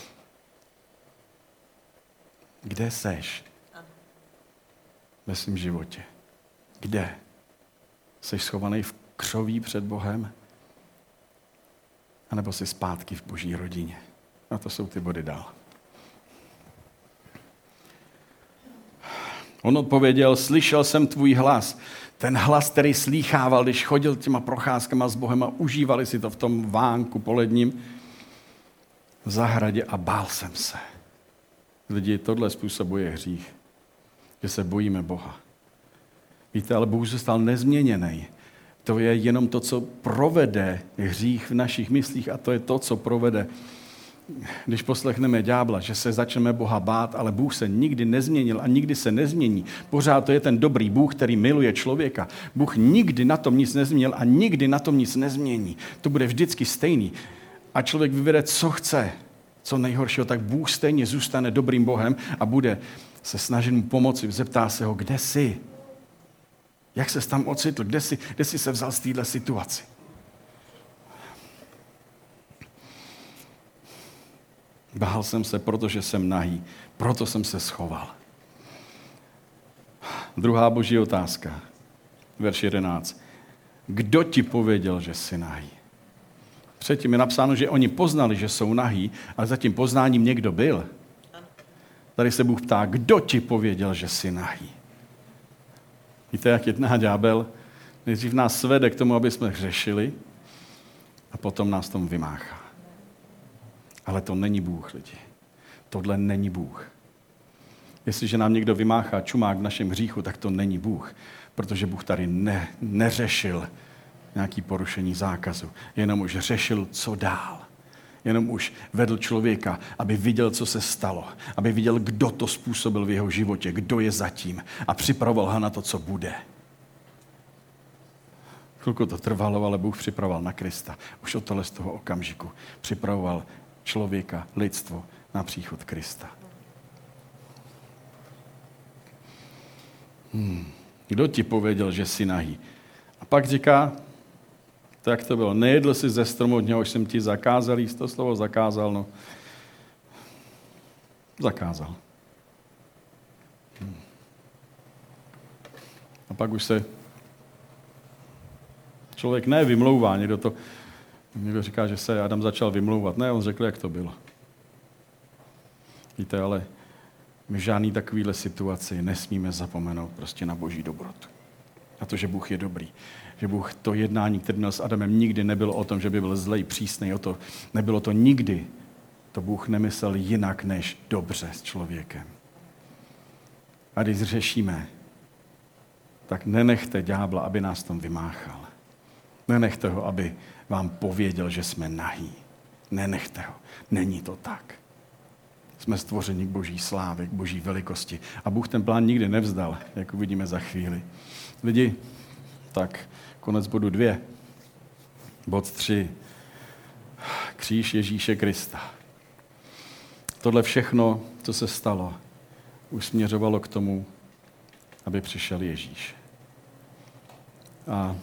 Kde seš ve svém životě? Kde? Jsi schovaný v křoví před Bohem, anebo jsi zpátky v Boží rodině. A to jsou ty body dál. On odpověděl, slyšel jsem tvůj hlas. Ten hlas, který slýchával, když chodil těma procházkama s Bohem a užívali si to v tom vánku poledním v zahradě a bál jsem se. Lidi, tohle způsobuje hřích, že se bojíme Boha. Víte, ale Bůh zůstal nezměněný. To je jenom to, co provede hřích v našich myslích a to je to, co provede, když poslechneme ďábla, že se začneme Boha bát, ale Bůh se nikdy nezměnil a nikdy se nezmění. Pořád to je ten dobrý Bůh, který miluje člověka. Bůh nikdy na tom nic nezměnil a nikdy na tom nic nezmění. To bude vždycky stejný. A člověk vybere, co chce, co nejhoršího, tak Bůh stejně zůstane dobrým Bohem a bude se snažit mu pomoci. Zeptá se ho, kde jsi? Jak ses tam ocitl? Kde jsi se vzal z téhle situaci? Bál jsem se, protože jsem nahý. Proto jsem se schoval. Druhá boží otázka. Verš 11. Kdo ti pověděl, že jsi nahý? Předtím je napsáno, že oni poznali, že jsou nahý, ale za tím poznáním někdo byl. Tady se Bůh ptá, kdo ti pověděl, že jsi nahý? Víte, jak jedná ďábel? Nejdřív nás svede k tomu, aby jsme hřešili a potom nás tomu vymáchá. Ale to není Bůh, lidi. Tohle není Bůh. Jestliže nám někdo vymáchá čumák v našem hříchu, tak to není Bůh. Protože Bůh tady neřešil nějaké porušení zákazu. Jenom už řešil, co dál. Jenom už vedl člověka, aby viděl, co se stalo. Aby viděl, kdo to způsobil v jeho životě, kdo je zatím. A připravoval ho na to, co bude. Chvilku to trvalo, ale Bůh připravoval na Krista. Už od tohle z toho okamžiku připravoval člověka, lidstvo na příchod Krista. Kdo ti pověděl, že jsi nahý? A pak říká, tak to bylo, nejedl jsi ze stromu, od něhož jsem ti zakázal jíst, to slovo zakázal, no. Zakázal. A pak už se člověk vymlouvá, někdo říká, že se Adam začal vymlouvat. Ne, on řekl, jak to bylo. Víte, ale my v žádný takovýhle situaci nesmíme zapomenout prostě na Boží dobrotu. A to, že Bůh je dobrý. Že Bůh to jednání, které měl s Adamem, nikdy nebylo o tom, že by byl zlej, přísnej. Nebylo to nikdy. To Bůh nemyslel jinak než dobře s člověkem. A když řešíme, tak nenechte ďábla, aby nás tam vymáchal. Nenechte ho, aby vám pověděl, že jsme nahý. Nenechte ho. Není to tak. Jsme stvořeni k Boží slávě, k Boží velikosti. A Bůh ten plán nikdy nevzdal, jak uvidíme za chvíli. Lidi, tak konec bodu 2. Bod 3. Kříž Ježíše Krista. Tohle všechno, co se stalo, už směřovalo k tomu, aby přišel Ježíš. A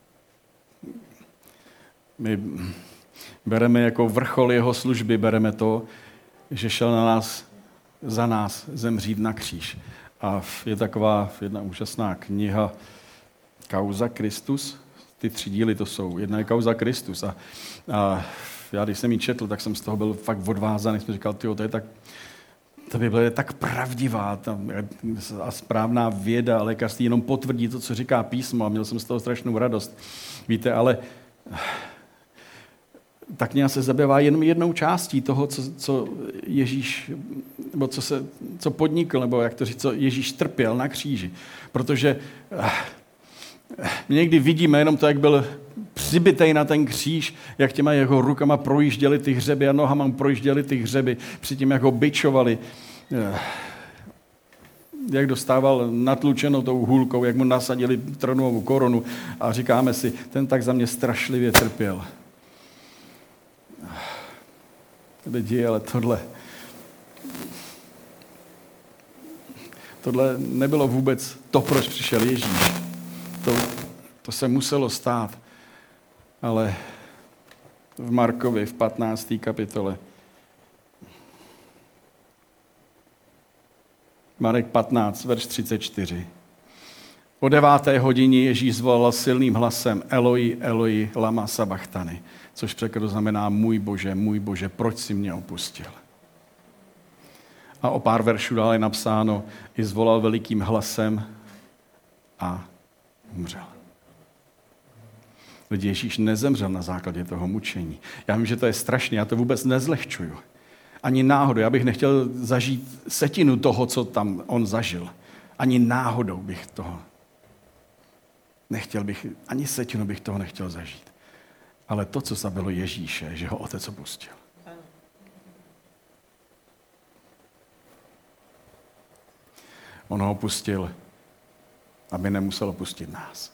my bereme jako vrchol jeho služby, bereme to, že šel za nás zemřít na kříž. A je taková jedna úžasná kniha Kauza Kristus. Ty 3 díly to jsou. Jedna je Kauza Kristus. A já, když jsem ji četl, tak jsem z toho byl fakt odvázaný. Jsem říkal, ta Bible je tak pravdivá a správná věda a lékařství jenom potvrdí to, co říká písmo. A měl jsem z toho strašnou radost. Víte, ale ta kniha se zabývá jenom jednou částí toho, co Ježíš, nebo co podnikl, nebo jak to říct, co Ježíš trpěl na kříži. Protože my někdy vidíme jenom to, jak byl přibitej na ten kříž, jak těma jeho rukama projížděli ty hřeby a nohama mu projížděli ty hřeby, předtím, jak ho bičovali, jak dostával natlučenou tou hůlkou, jak mu nasadili trnovou korunu a říkáme si, ten tak za mě strašlivě trpěl. Lidi, ale tohle nebylo vůbec to, proč přišel Ježíš. To se muselo stát. Ale v Markovi v 15. kapitole Marek 15, verš 34. O 9:00 Ježíš zvolal silným hlasem Eloi, Eloi, lama sabachthani, což překladu znamená můj Bože, proč jsi mě opustil? A o pár veršů dále je napsáno, i zvolal velikým hlasem a umřel. Lidi, Ježíš nezemřel na základě toho mučení. Já vím, že to je strašné, já to vůbec nezlehčuju. Ani náhodou, já bych nechtěl zažít setinu toho, co tam on zažil. Ani náhodou bych toho nechtěl bych, ani setinu bych toho nechtěl zažít. Ale to, co zabilo Ježíše, že ho Otec opustil. On ho opustil, aby nemusel opustit nás.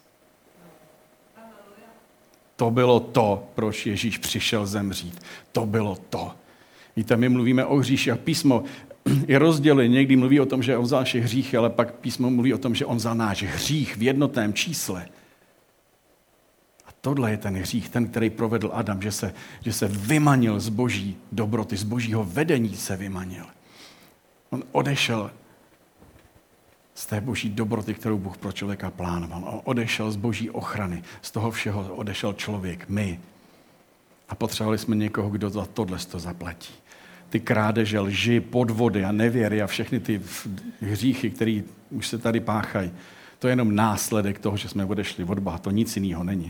To bylo to, proč Ježíš přišel zemřít. To bylo to. Víte, my mluvíme o hříši a písmo je rozdělení. Někdy mluví o tom, že on vzal naše hříchy, ale pak písmo mluví o tom, že on vzal náš hřích v jednotném čísle. A tohle je ten hřích, ten, který provedl Adam, že se vymanil z boží dobroty, z božího vedení se vymanil. On odešel z té boží dobroty, kterou Bůh pro člověka plánoval. On odešel z boží ochrany. Z toho všeho odešel člověk, my. A potřebovali jsme někoho, kdo za tohle to zaplatí. Ty krádeže, lži, podvody a nevěry a všechny ty hříchy, které už se tady páchají, to je jenom následek toho, že jsme odešli od Boha. To nic jiného není.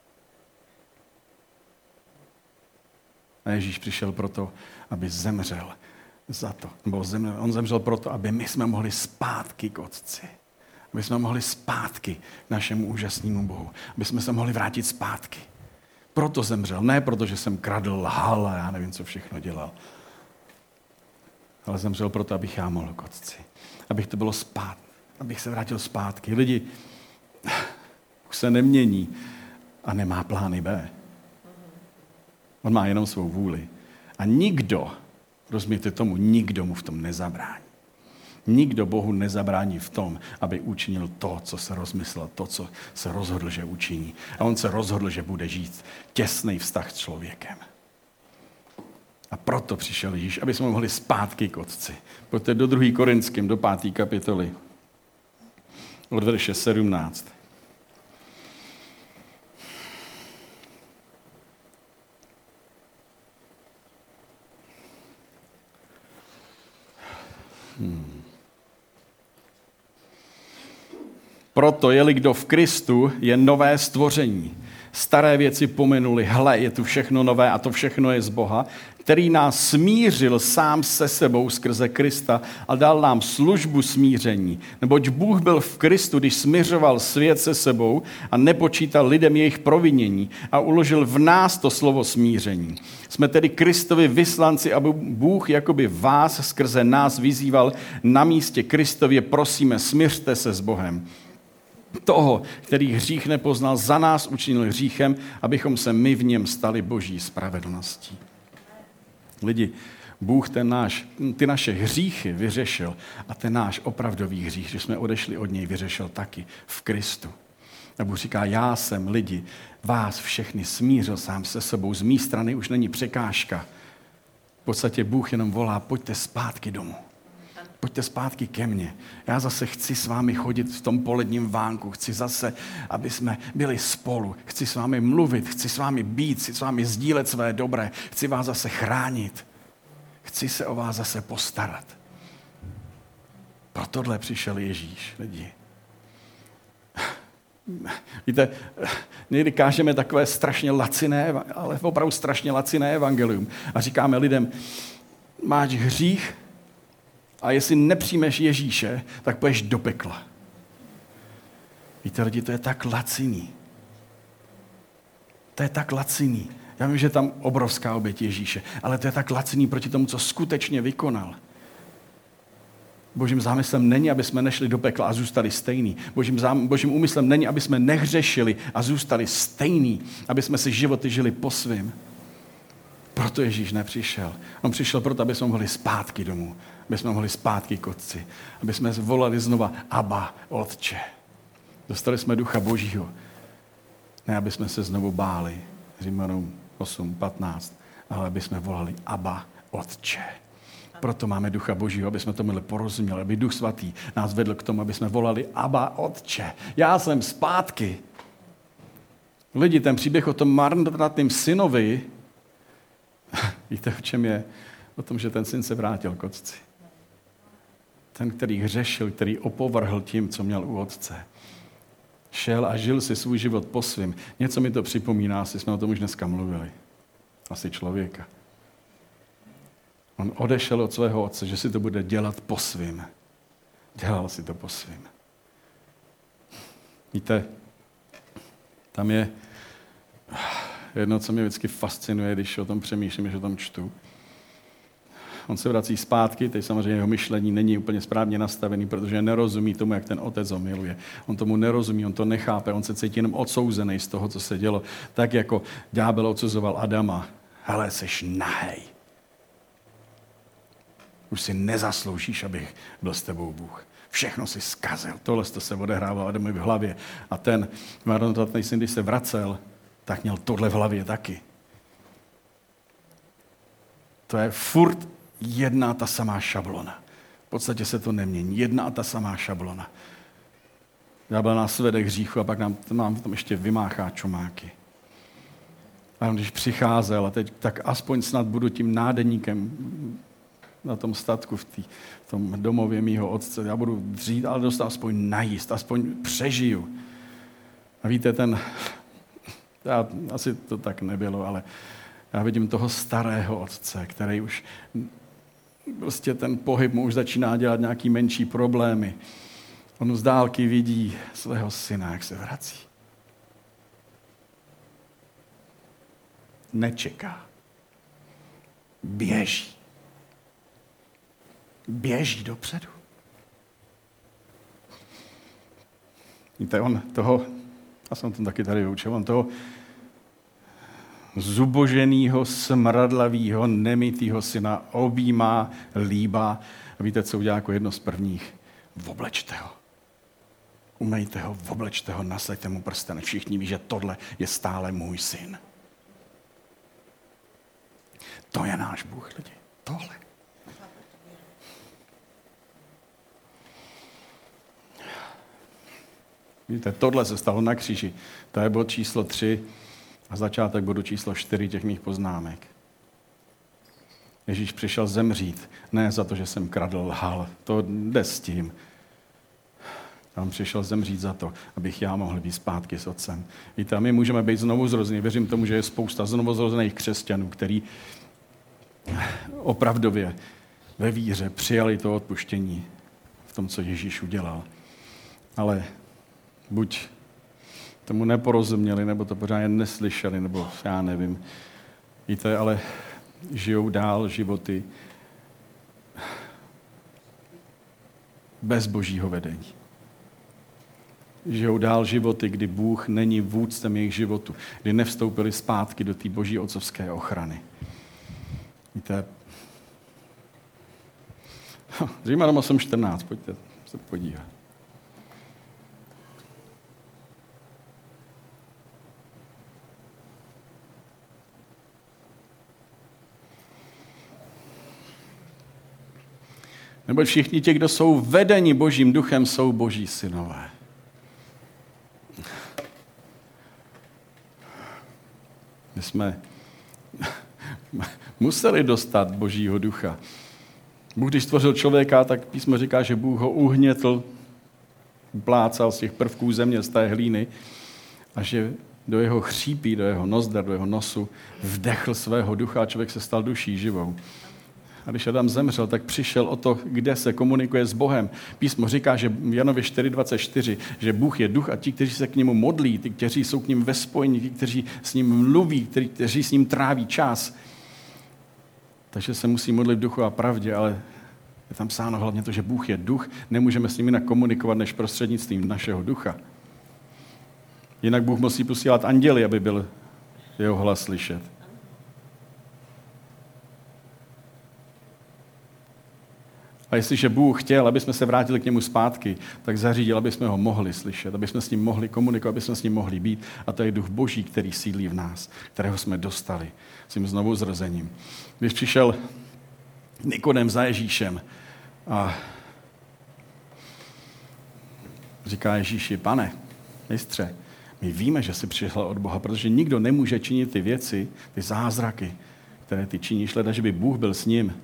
A Ježíš přišel proto, aby zemřel za to. On zemřel proto, aby my jsme mohli zpátky k Otci. Aby jsme mohli zpátky k našemu úžasnému Bohu. Aby jsme se mohli vrátit zpátky. Proto zemřel. Ne proto, že jsem kradl, lhal a já nevím, co všechno dělal. Ale zemřel proto, abych já mohl k Otci. Abych to bylo abych se vrátil zpátky. Lidi už se nemění a nemá plány B. On má jenom svou vůli. A nikdo, rozumíte tomu, nikdo mu v tom nezabrání. Nikdo Bohu nezabrání v tom, aby učinil to, co se rozmyslel, to, co se rozhodl, že učiní. A on se rozhodl, že bude žít těsný vztah s člověkem. A proto přišel Ježíš, aby jsme mohli zpátky k Otci. Pojďte do 2. Korinským, do 5. kapitoly, od verše 17. Proto, je-li kdo v Kristu, je nové stvoření. Staré věci pominuli, hle, je tu všechno nové a to všechno je z Boha, který nás smířil sám se sebou skrze Krista a dal nám službu smíření. Neboť Bůh byl v Kristu, když smiřoval svět se sebou a nepočítal lidem jejich provinění a uložil v nás to slovo smíření. Jsme tedy Kristovi vyslanci, aby Bůh jakoby vás skrze nás vyzýval na místě Kristově, prosíme, smiřte se s Bohem. Toho, který hřích nepoznal, za nás učinil hříchem, abychom se my v něm stali boží spravedlností. Lidi, Bůh ty naše hříchy vyřešil a ten náš opravdový hřích, že jsme odešli od něj, vyřešil taky v Kristu. A Bůh říká, já jsem, lidi, vás všechny smířil sám se sebou, z mé strany už není překážka. V podstatě Bůh jenom volá, pojďte zpátky domů. Pojďte zpátky ke mně. Já zase chci s vámi chodit v tom poledním vánku. Chci zase, aby jsme byli spolu. Chci s vámi mluvit, chci s vámi být, chci s vámi sdílet své dobré. Chci vás zase chránit. Chci se o vás zase postarat. Pro tohle přišel Ježíš, lidi. Víte, někdy kážeme takové strašně laciné, ale opravdu strašně laciné evangelium. A říkáme lidem, máš hřích, a jestli nepřijmeš Ježíše, tak půjdeš do pekla. Víte, lidi, to je tak laciný. To je tak laciný. Já vím, že je tam obrovská oběť Ježíše, ale to je tak laciný proti tomu, co skutečně vykonal. Božím zámyslem není, aby jsme nešli do pekla a zůstali stejný. Božím úmyslem není, aby jsme nehřešili a zůstali stejný, aby jsme si životy žili po svým. Proto Ježíš nepřišel. On přišel proto, aby jsme mohli zpátky domů, aby jsme mohli zpátky k Otci, aby jsme volali znova Abba, Otče. Dostali jsme Ducha Božího. Ne, aby jsme se znovu báli, Římanům 8:15, ale aby jsme volali Abba, Otče. Proto máme Ducha Božího, aby jsme tomu porozuměli, aby Duch Svatý nás vedl k tomu, aby jsme volali Abba, Otče, já jsem zpátky. Lidi, ten příběh o tom marnotratném synovi, víte, o čem je? O tom, že ten syn se vrátil k otci. Ten, který hřešil, který opovrhl tím, co měl u otce. Šel a žil si svůj život po svým. Něco mi to připomíná, asi jsme o tom už dneska mluvili. Asi člověka. On odešel od svého otce, že si to bude dělat po svým. Dělal si to po svým. Víte, tam je jedno, co mě vždycky fascinuje, když o tom přemýšlím, že o tom čtu. On se vrací zpátky, teď samozřejmě jeho myšlení není úplně správně nastavený, protože nerozumí tomu, jak ten otec ho miluje. On tomu nerozumí, on to nechápe, on se cítí jenom odsouzený z toho, co se dělo. Tak jako ďábel odsuzoval Adama. Hele, seš nahej. Už si nezasloužíš, abych byl s tebou Bůh. Všechno si zkazil. Tohle se odehrávalo Adamovi v hlavě. A ten marnotratný syn, když se vracel, tak měl tohle v hlavě taky. To je furt jedna a ta samá šablona. V podstatě se to nemění. Jedna a ta samá šablona. Ďábel nás vede k hříchu a pak nám tam ještě vymáchá čumáky. A on když přicházel a teď, tak aspoň snad budu tím nádeníkem na tom statku, v tom domově mýho otce. Já budu dřít, ale dostanu aspoň najíst, aspoň přežiju. A víte, asi to tak nebylo, ale já vidím toho starého otce, který už prostě ten pohyb mu už začíná dělat nějaký menší problémy. On z dálky vidí svého syna, jak se vrací. Nečeká. Běží. Běží dopředu. Víte, on toho, já jsem to taky tady vyučil, on toho zuboženýho, smradlavýho, nemytýho syna objímá, líbá. A víte, co udělá jako jedno z prvních? Oblečte ho. Umejte ho, oblečte ho, nasaďte mu prsten. Všichni ví, že tohle je stále můj syn. To je náš Bůh, lidi. Tohle. Víte, tohle se stalo na kříži. To je bod číslo 3 a začátek bodu číslo 4 těch mých poznámek. Ježíš přišel zemřít, ne za to, že jsem kradl, lhal. To jde s tím. On přišel zemřít za to, abych já mohl být zpátky s otcem. Víte, a my můžeme být znovuzrození. Věřím tomu, že je spousta znovuzrozených křesťanů, který opravdově ve víře přijali to odpuštění v tom, co Ježíš udělal. Ale buď tomu neporozuměli, nebo to pořádně neslyšeli, nebo já nevím. Víte, ale žijou dál životy bez Božího vedení. Žijou dál životy, kdy Bůh není vůdcem jejich životu, kdy nevstoupili zpátky do té Boží otcovské ochrany. Víte, Římanům 8:14, pojďte se podívat. Neboť všichni ti, kdo jsou vedeni Božím duchem, jsou Boží synové. My jsme museli dostat Božího ducha. Bůh, když stvořil člověka, tak písmo říká, že Bůh ho uhnětl, uplácal z těch prvků země, z té hlíny a že do jeho chřípí, do jeho nozder, do jeho nosu vdechl svého ducha a člověk se stal duší živou. A když Adam zemřel, tak přišel o to, kde se komunikuje s Bohem. Písmo říká, že v Janově 4:24, že Bůh je duch a ti, kteří se k němu modlí, ti, kteří jsou k ním ve spojení, ti, kteří s ním mluví, kteří s ním tráví čas. Takže se musí modlit v duchu a pravdě, ale je tam psáno hlavně to, že Bůh je duch, nemůžeme s ním jinak komunikovat než prostřednictvím našeho ducha. Jinak Bůh musí posílat anděly, aby byl jeho hlas slyšet. A jestliže Bůh chtěl, aby jsme se vrátili k němu zpátky, tak zařídil, aby jsme ho mohli slyšet, aby jsme s ním mohli komunikovat, aby jsme s ním mohli být. A to je duch Boží, který sídlí v nás, kterého jsme dostali svým znovuzrozením. Když přišel Nikodem za Ježíšem. A říká Ježíši, pane, mistře, my víme, že jsi přišel od Boha, protože nikdo nemůže činit ty věci, ty zázraky, které ty činíš, leda, že by Bůh byl s ním.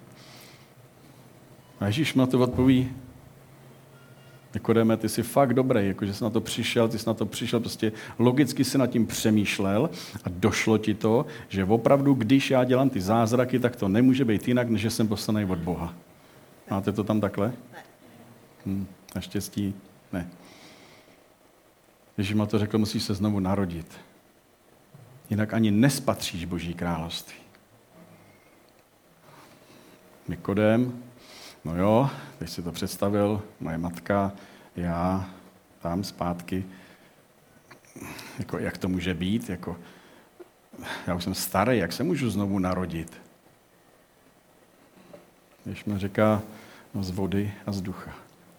A Ježíš na to odpoví, Nikodeme, ty jsi fakt dobrý, jakože jsi na to přišel, prostě logicky jsi nad tím přemýšlel a došlo ti to, že opravdu, když já dělám ty zázraky, tak to nemůže být jinak, než že jsem poslaný od Boha. Máte to tam takhle? Naštěstí ne. Ježíš mu to řekl, musíš se znovu narodit. Jinak ani nespatříš Boží království. Nikodem, no jo, teď si to představil, moje matka, já, tam zpátky, jako, jak to může být, jako, já už jsem starý, jak se můžu znovu narodit? Ježíš mi říká, no z vody a z ducha.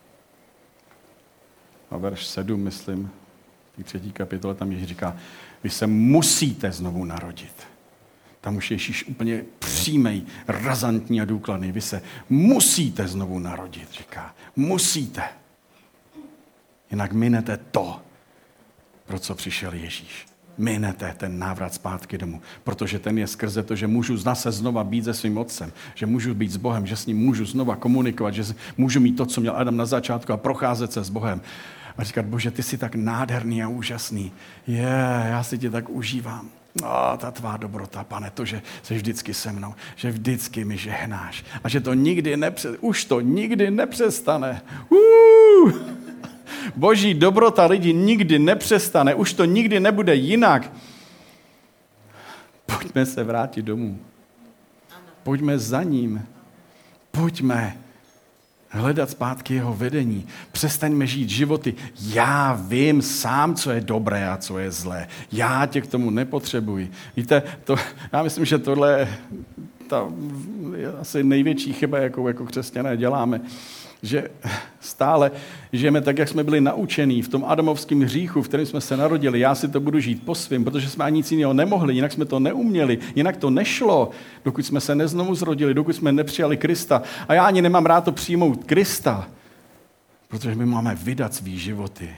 A verš 7, myslím, v 3. kapitole, tam Ježíš říká, vy se musíte znovu narodit. Tam už Ježíš úplně přímej, razantní a důkladný. Vy se musíte znovu narodit, říká. Musíte. Jinak minete to, pro co přišel Ježíš. Minete ten návrat zpátky domů. Protože ten je skrze to, že můžu zase znova být se svým otcem. Že můžu být s Bohem, že s ním můžu znova komunikovat, že můžu mít to, co měl Adam na začátku a procházet se s Bohem. A říkat, Bože, ty jsi tak nádherný a úžasný. Já si tě tak užívám. Ta tvá dobrota, pane, to, že jsi vždycky se mnou, že vždycky mi žehnáš a že to nikdy už to nikdy nepřestane. Boží dobrota lidi nikdy nepřestane, už to nikdy nebude jinak. Pojďme se vrátit domů. Pojďme za ním. Pojďme hledat zpátky jeho vedení. Přestaňme žít životy. Já vím sám, co je dobré a co je zlé. Já tě k tomu nepotřebuji. Víte, já myslím, že tohle je asi největší chyba, jako křesťané děláme. Že stále žijeme tak, jak jsme byli naučení v tom adamovském hříchu, v kterém jsme se narodili. Já si to budu žít po svým, protože jsme ani nic jiného nemohli, jinak jsme to neuměli, jinak to nešlo, dokud jsme se neznovu zrodili, dokud jsme nepřijali Krista. A já ani nemám rád to přijmout Krista, protože my máme vydat svý životy.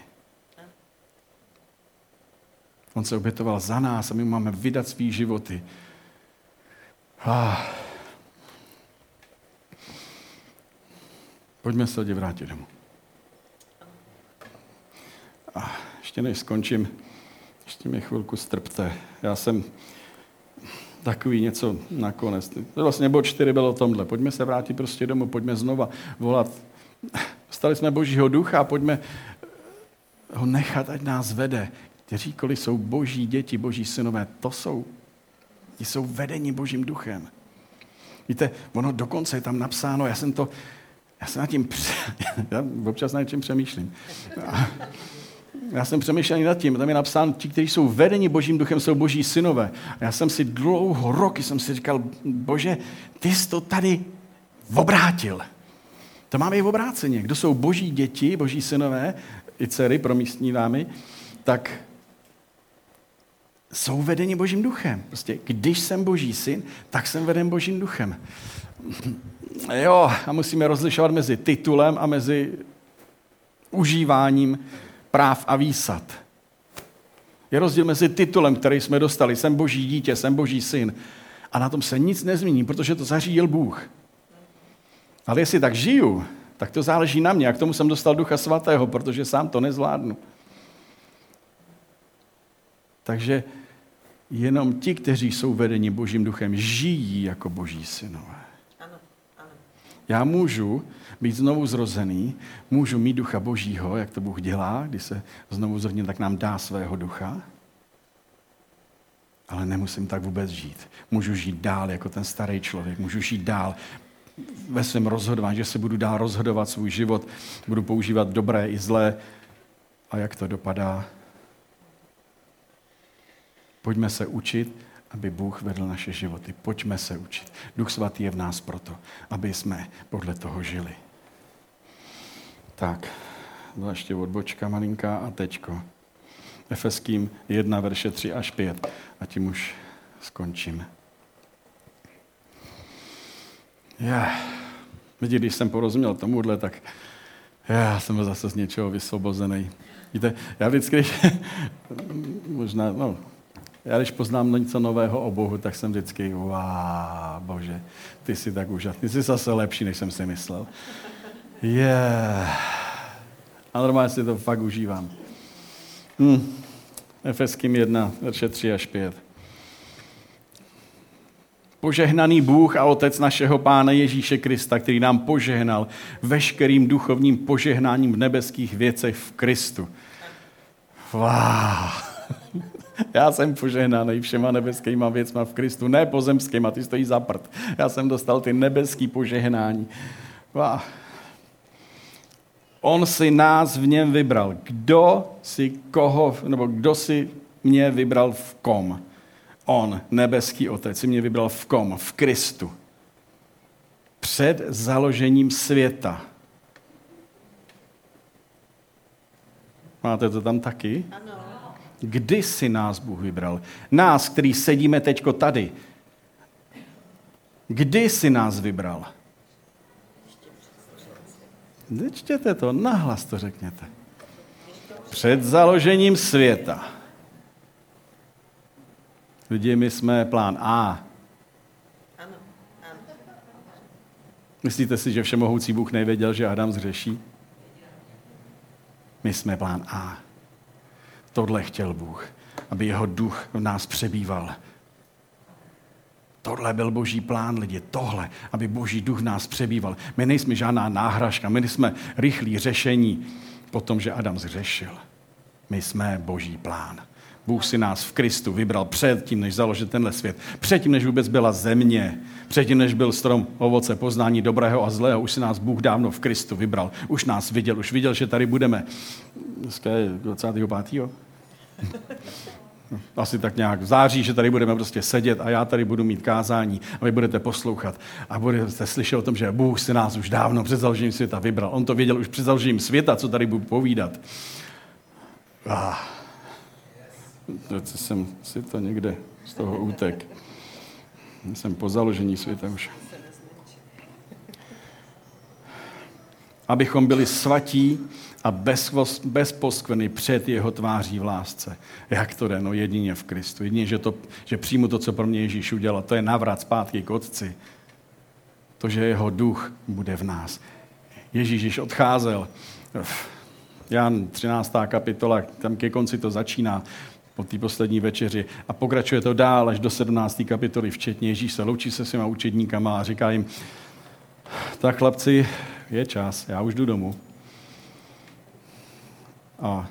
On se obětoval za nás a my máme vydat svý životy. Pojďme se lidi vrátit domů. A ještě než skončím, ještě mě chvilku strpte. Já jsem takový něco nakonec. Vlastně bod 4 bylo o tomhle. Pojďme se vrátit prostě domů, pojďme znova volat. Dostali jsme Božího ducha, pojďme ho nechat, ať nás vede. Kteříkoliv jsou Boží děti, Boží synové, ti jsou vedeni Božím duchem. Víte, ono dokonce je tam napsáno, já jsem nad tím, já občas nad tím přemýšlím. Já jsem přemýšlel nad tím, tam je napsáno, ti, kteří jsou vedeni Božím duchem, jsou Boží synové. A já jsem si roky říkal, Bože, ty jsi to tady obrátil. To máme i v obráceně. Kdo jsou Boží děti, Boží synové, i dcery pro místní dámy, tak jsou vedeni Božím duchem. Prostě, když jsem Boží syn, tak jsem veden Božím duchem. Jo, a musíme rozlišovat mezi titulem a mezi užíváním práv a výsad. Je rozdíl mezi titulem, který jsme dostali, jsem Boží dítě, jsem Boží syn, a na tom se nic nezmění, protože to zařídil Bůh. Ale jestli tak žiju, tak to záleží na mě, a k tomu jsem dostal Ducha Svatého, protože sám to nezvládnu. Takže jenom ti, kteří jsou vedeni Božím duchem, žijí jako Boží synové. Já můžu být znovu zrozený, můžu mít ducha Božího, jak to Bůh dělá, když se znovu zrodím, tak nám dá svého ducha, ale nemusím tak vůbec žít. Můžu žít dál jako ten starý člověk, můžu žít dál ve svém rozhodování, že se budu dál rozhodovat svůj život, budu používat dobré i zlé. A jak to dopadá? Pojďme se učit, aby Bůh vedl naše životy. Pojďme se učit. Duch Svatý je v nás proto, aby jsme podle toho žili. Tak, byla ještě odbočka malinká a teďko. Efeským 1, verše 3 až 5. A tím už skončím. Vidíte, když jsem porozuměl tomuhle, tak já jsem byl zase z něčeho vysvobozený. Víte, já vždycky, já když poznám něco nového o Bohu, tak jsem vždycky, Bože, ty jsi tak úžasný, ty jsi zase lepší, než jsem si myslel. A normálně si to fakt užívám. Efeským 1, verše 3 až 5. Požehnaný Bůh a Otec našeho Pána Ježíše Krista, který nám požehnal veškerým duchovním požehnáním v nebeských věcech v Kristu. Já jsem požehnaný všema nebeskýma věcma v Kristu, ne pozemskýma, ty stojí za prd. Já jsem dostal ty nebeský požehnání. On si nás v něm vybral. Kdo si mě vybral v kom? On, nebeský Otec, si mě vybral v kom? V Kristu. Před založením světa. Máte to tam taky? Ano. Kdy si nás Bůh vybral? Nás, který sedíme teďko tady. Kdy si nás vybral? Čtěte to, nahlas to řekněte. Před založením světa. Lidi, my jsme plán A. Ano. Myslíte si, že všemohoucí Bůh nevěděl, že Adam zřeší? My jsme plán A. Tohle chtěl Bůh, aby jeho duch v nás přebýval. Tohle byl Boží plán, lidi, tohle, aby Boží duch v nás přebýval. My nejsme žádná náhražka, my jsme rychlý řešení po tom, že Adam zřešil. My jsme Boží plán. Bůh si nás v Kristu vybral předtím, než založil tenhle svět. Předtím, než vůbec byla země. Předtím, než byl strom ovoce poznání dobrého a zlého. Už si nás Bůh dávno v Kristu vybral. Už nás viděl. Už viděl, že tady budeme. Dneska je 25. Asi tak nějak v září, že tady budeme prostě sedět a já tady budu mít kázání a vy budete poslouchat a budete slyšet o tom, že Bůh si nás už dávno před založením světa vybral. On to věděl už před založením světa, co tady budu povídat. Jsem si to někde z toho útek. Jsem po založení světa už. Abychom byli svatí a bezposkvrny před jeho tváří v lásce. Jak to jde? No jedině v Kristu. Jedině, že přijmu to, co pro mě Ježíš udělal. To je návrat zpátky k Otci. To, že jeho duch bude v nás. Ježíš již odcházel. Jan 13. kapitola, tam ke konci to začíná, po té poslední večeři. A pokračuje to dál až do 17. kapitoly, včetně Ježíš se loučí se svýma učedníkama a říká jim, tak chlapci, je čas, já už jdu domů. A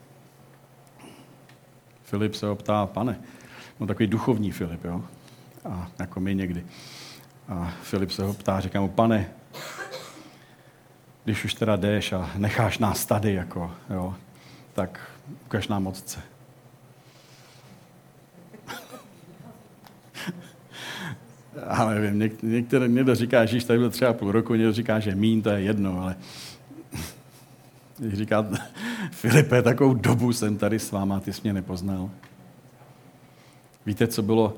Filip se ho ptá, pane, no takový duchovní Filip, jo? A jako my někdy. A Filip se ho ptá, říká mu, pane, když už teda jdeš a necháš nás tady, jako, jo, tak ukaž nám Otce. Ale nevím, někdo říká, že tady byl třeba půl roku, někdo říká, že míň, to je jedno, ale když říká, Filipe, takovou dobu jsem tady s váma, ty jsi mě nepoznal. Víte, co bylo?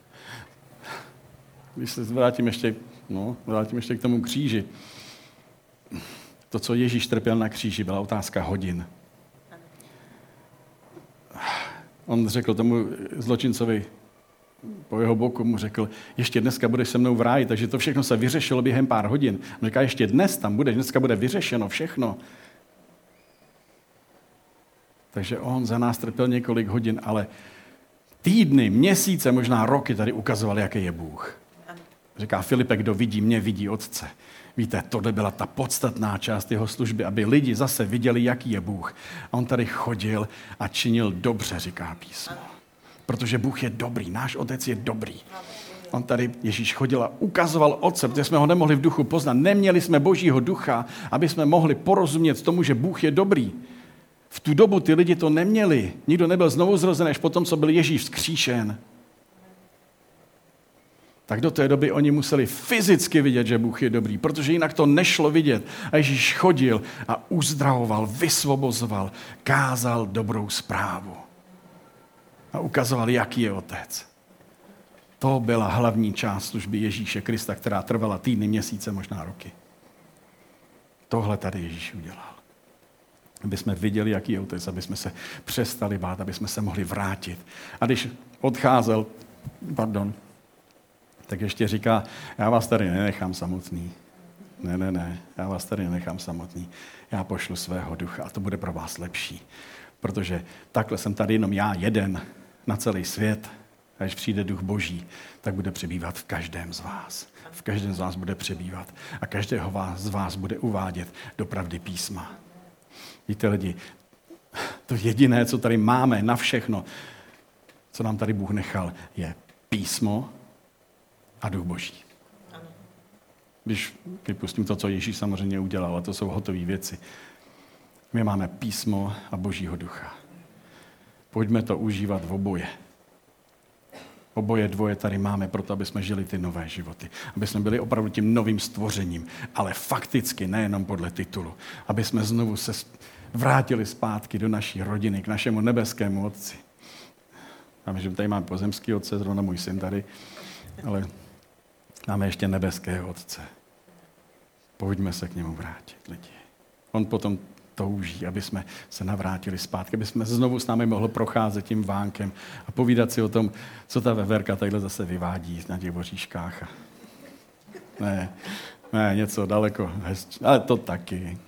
Když se vrátím ještě k tomu kříži. To, co Ježíš trpěl na kříži, byla otázka hodin. On řekl tomu zločincovi po jeho boku, mu řekl, ještě dneska budeš se mnou v ráji, takže to všechno se vyřešilo během pár hodin. On říká, ještě dnes tam budeš, dneska bude vyřešeno všechno. Takže on za nás trpěl několik hodin, ale týdny, měsíce, možná roky tady ukazoval, jaký je Bůh. Říká Filipe, kdo vidí mě, vidí Otce. Víte, tohle byla ta podstatná část jeho služby, aby lidi zase viděli, jaký je Bůh. A on tady chodil a činil dobře, říká písmo. Protože Bůh je dobrý, náš Otec je dobrý. On tady, Ježíš chodil a ukazoval Otce, protože jsme ho nemohli v duchu poznat. Neměli jsme Božího ducha, aby jsme mohli porozumět tomu, že Bůh je dobrý. V tu dobu ty lidi to neměli. Nikdo nebyl znovu zrozen, až potom, co byl Ježíš vzkříšen. Tak do té doby oni museli fyzicky vidět, že Bůh je dobrý, protože jinak to nešlo vidět. A Ježíš chodil a uzdravoval, vysvobozoval, kázal dobrou zprávu. A ukazoval, jaký je Otec. To byla hlavní část služby Ježíše Krista, která trvala týdny, měsíce, možná roky. Tohle tady Ježíš udělal. Aby jsme viděli, jaký je otec, aby jsme se přestali bát, aby jsme se mohli vrátit. A když odcházel, tak ještě říká, já vás tady nenechám samotný. Ne, já vás tady nenechám samotný. Já pošlu svého ducha a to bude pro vás lepší. Protože takhle jsem tady jenom já jeden na celý svět. A když přijde duch Boží, tak bude přebývat v každém z vás. V každém z vás bude přebývat. A každého z vás bude uvádět do pravdy písma. Víte lidi, to jediné, co tady máme na všechno, co nám tady Bůh nechal, je písmo a duch Boží. Když vypustím to, co Ježíš samozřejmě udělal, a to jsou hotové věci. My máme písmo a Božího ducha. Pojďme to užívat v oboje. Oboje dvoje tady máme proto, aby jsme žili ty nové životy. Aby jsme byli opravdu tím novým stvořením, ale fakticky, nejenom podle titulu. Aby jsme znovu se vrátili zpátky do naší rodiny, k našemu nebeskému Otci. Já že tady mám pozemský otce, zrovna můj syn tady, ale máme ještě nebeského Otce. Pojďme se k němu vrátit, lidi. On potom touží, aby jsme se navrátili zpátky, aby jsme znovu s námi mohli procházet tím vánkem a povídat si o tom, co ta veverka tadyhle zase vyvádí na těch voříškách. Ne, něco daleko hezčí, ale to taky.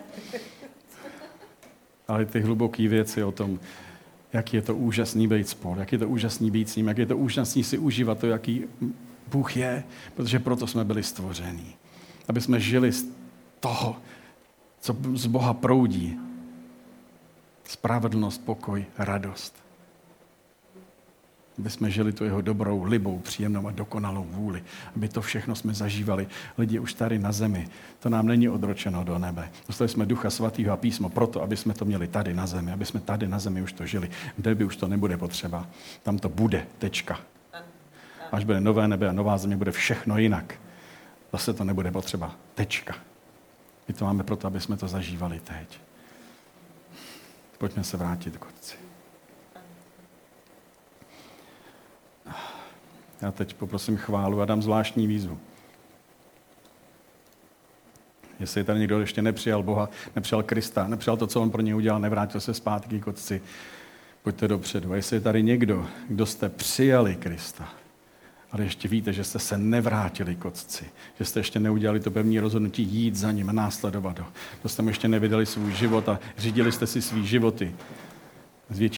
Ale ty hluboké věci o tom, jak je to úžasný být spolu, jak je to úžasný být s ním, jak je to úžasný si užívat to, jaký Bůh je, protože proto jsme byli stvoření. Aby jsme žili z toho, co z Boha proudí. Spravedlnost, pokoj, radost. Aby jsme žili tu jeho dobrou, libou, příjemnou a dokonalou vůli. Aby to všechno jsme zažívali. Lidi už tady na zemi. To nám není odročeno do nebe. Dostali jsme Ducha Svatého a písmo proto, aby jsme to měli tady na zemi. Aby jsme tady na zemi už to žili. Kde by už to nebude potřeba. Tam to bude. Tečka. Až bude nové nebe a nová země, bude všechno jinak. Zase to nebude potřeba. Tečka. My to máme proto, aby jsme to zažívali teď. Pojďme se vrátit k Otci. Já teď poprosím chválu a dám zvláštní výzvu. Jestli tady někdo ještě nepřijal Boha, nepřijal Krista, nepřijal to, co on pro něj udělal, nevrátil se zpátky k Otci, pojďte dopředu. A jestli je tady někdo, kdo jste přijali Krista, ale ještě víte, že jste se nevrátili k Otci, že jste ještě neudělali to pevné rozhodnutí jít za ním a následovat ho. To jste mu ještě nevydali svůj život a řídili jste si svý životy.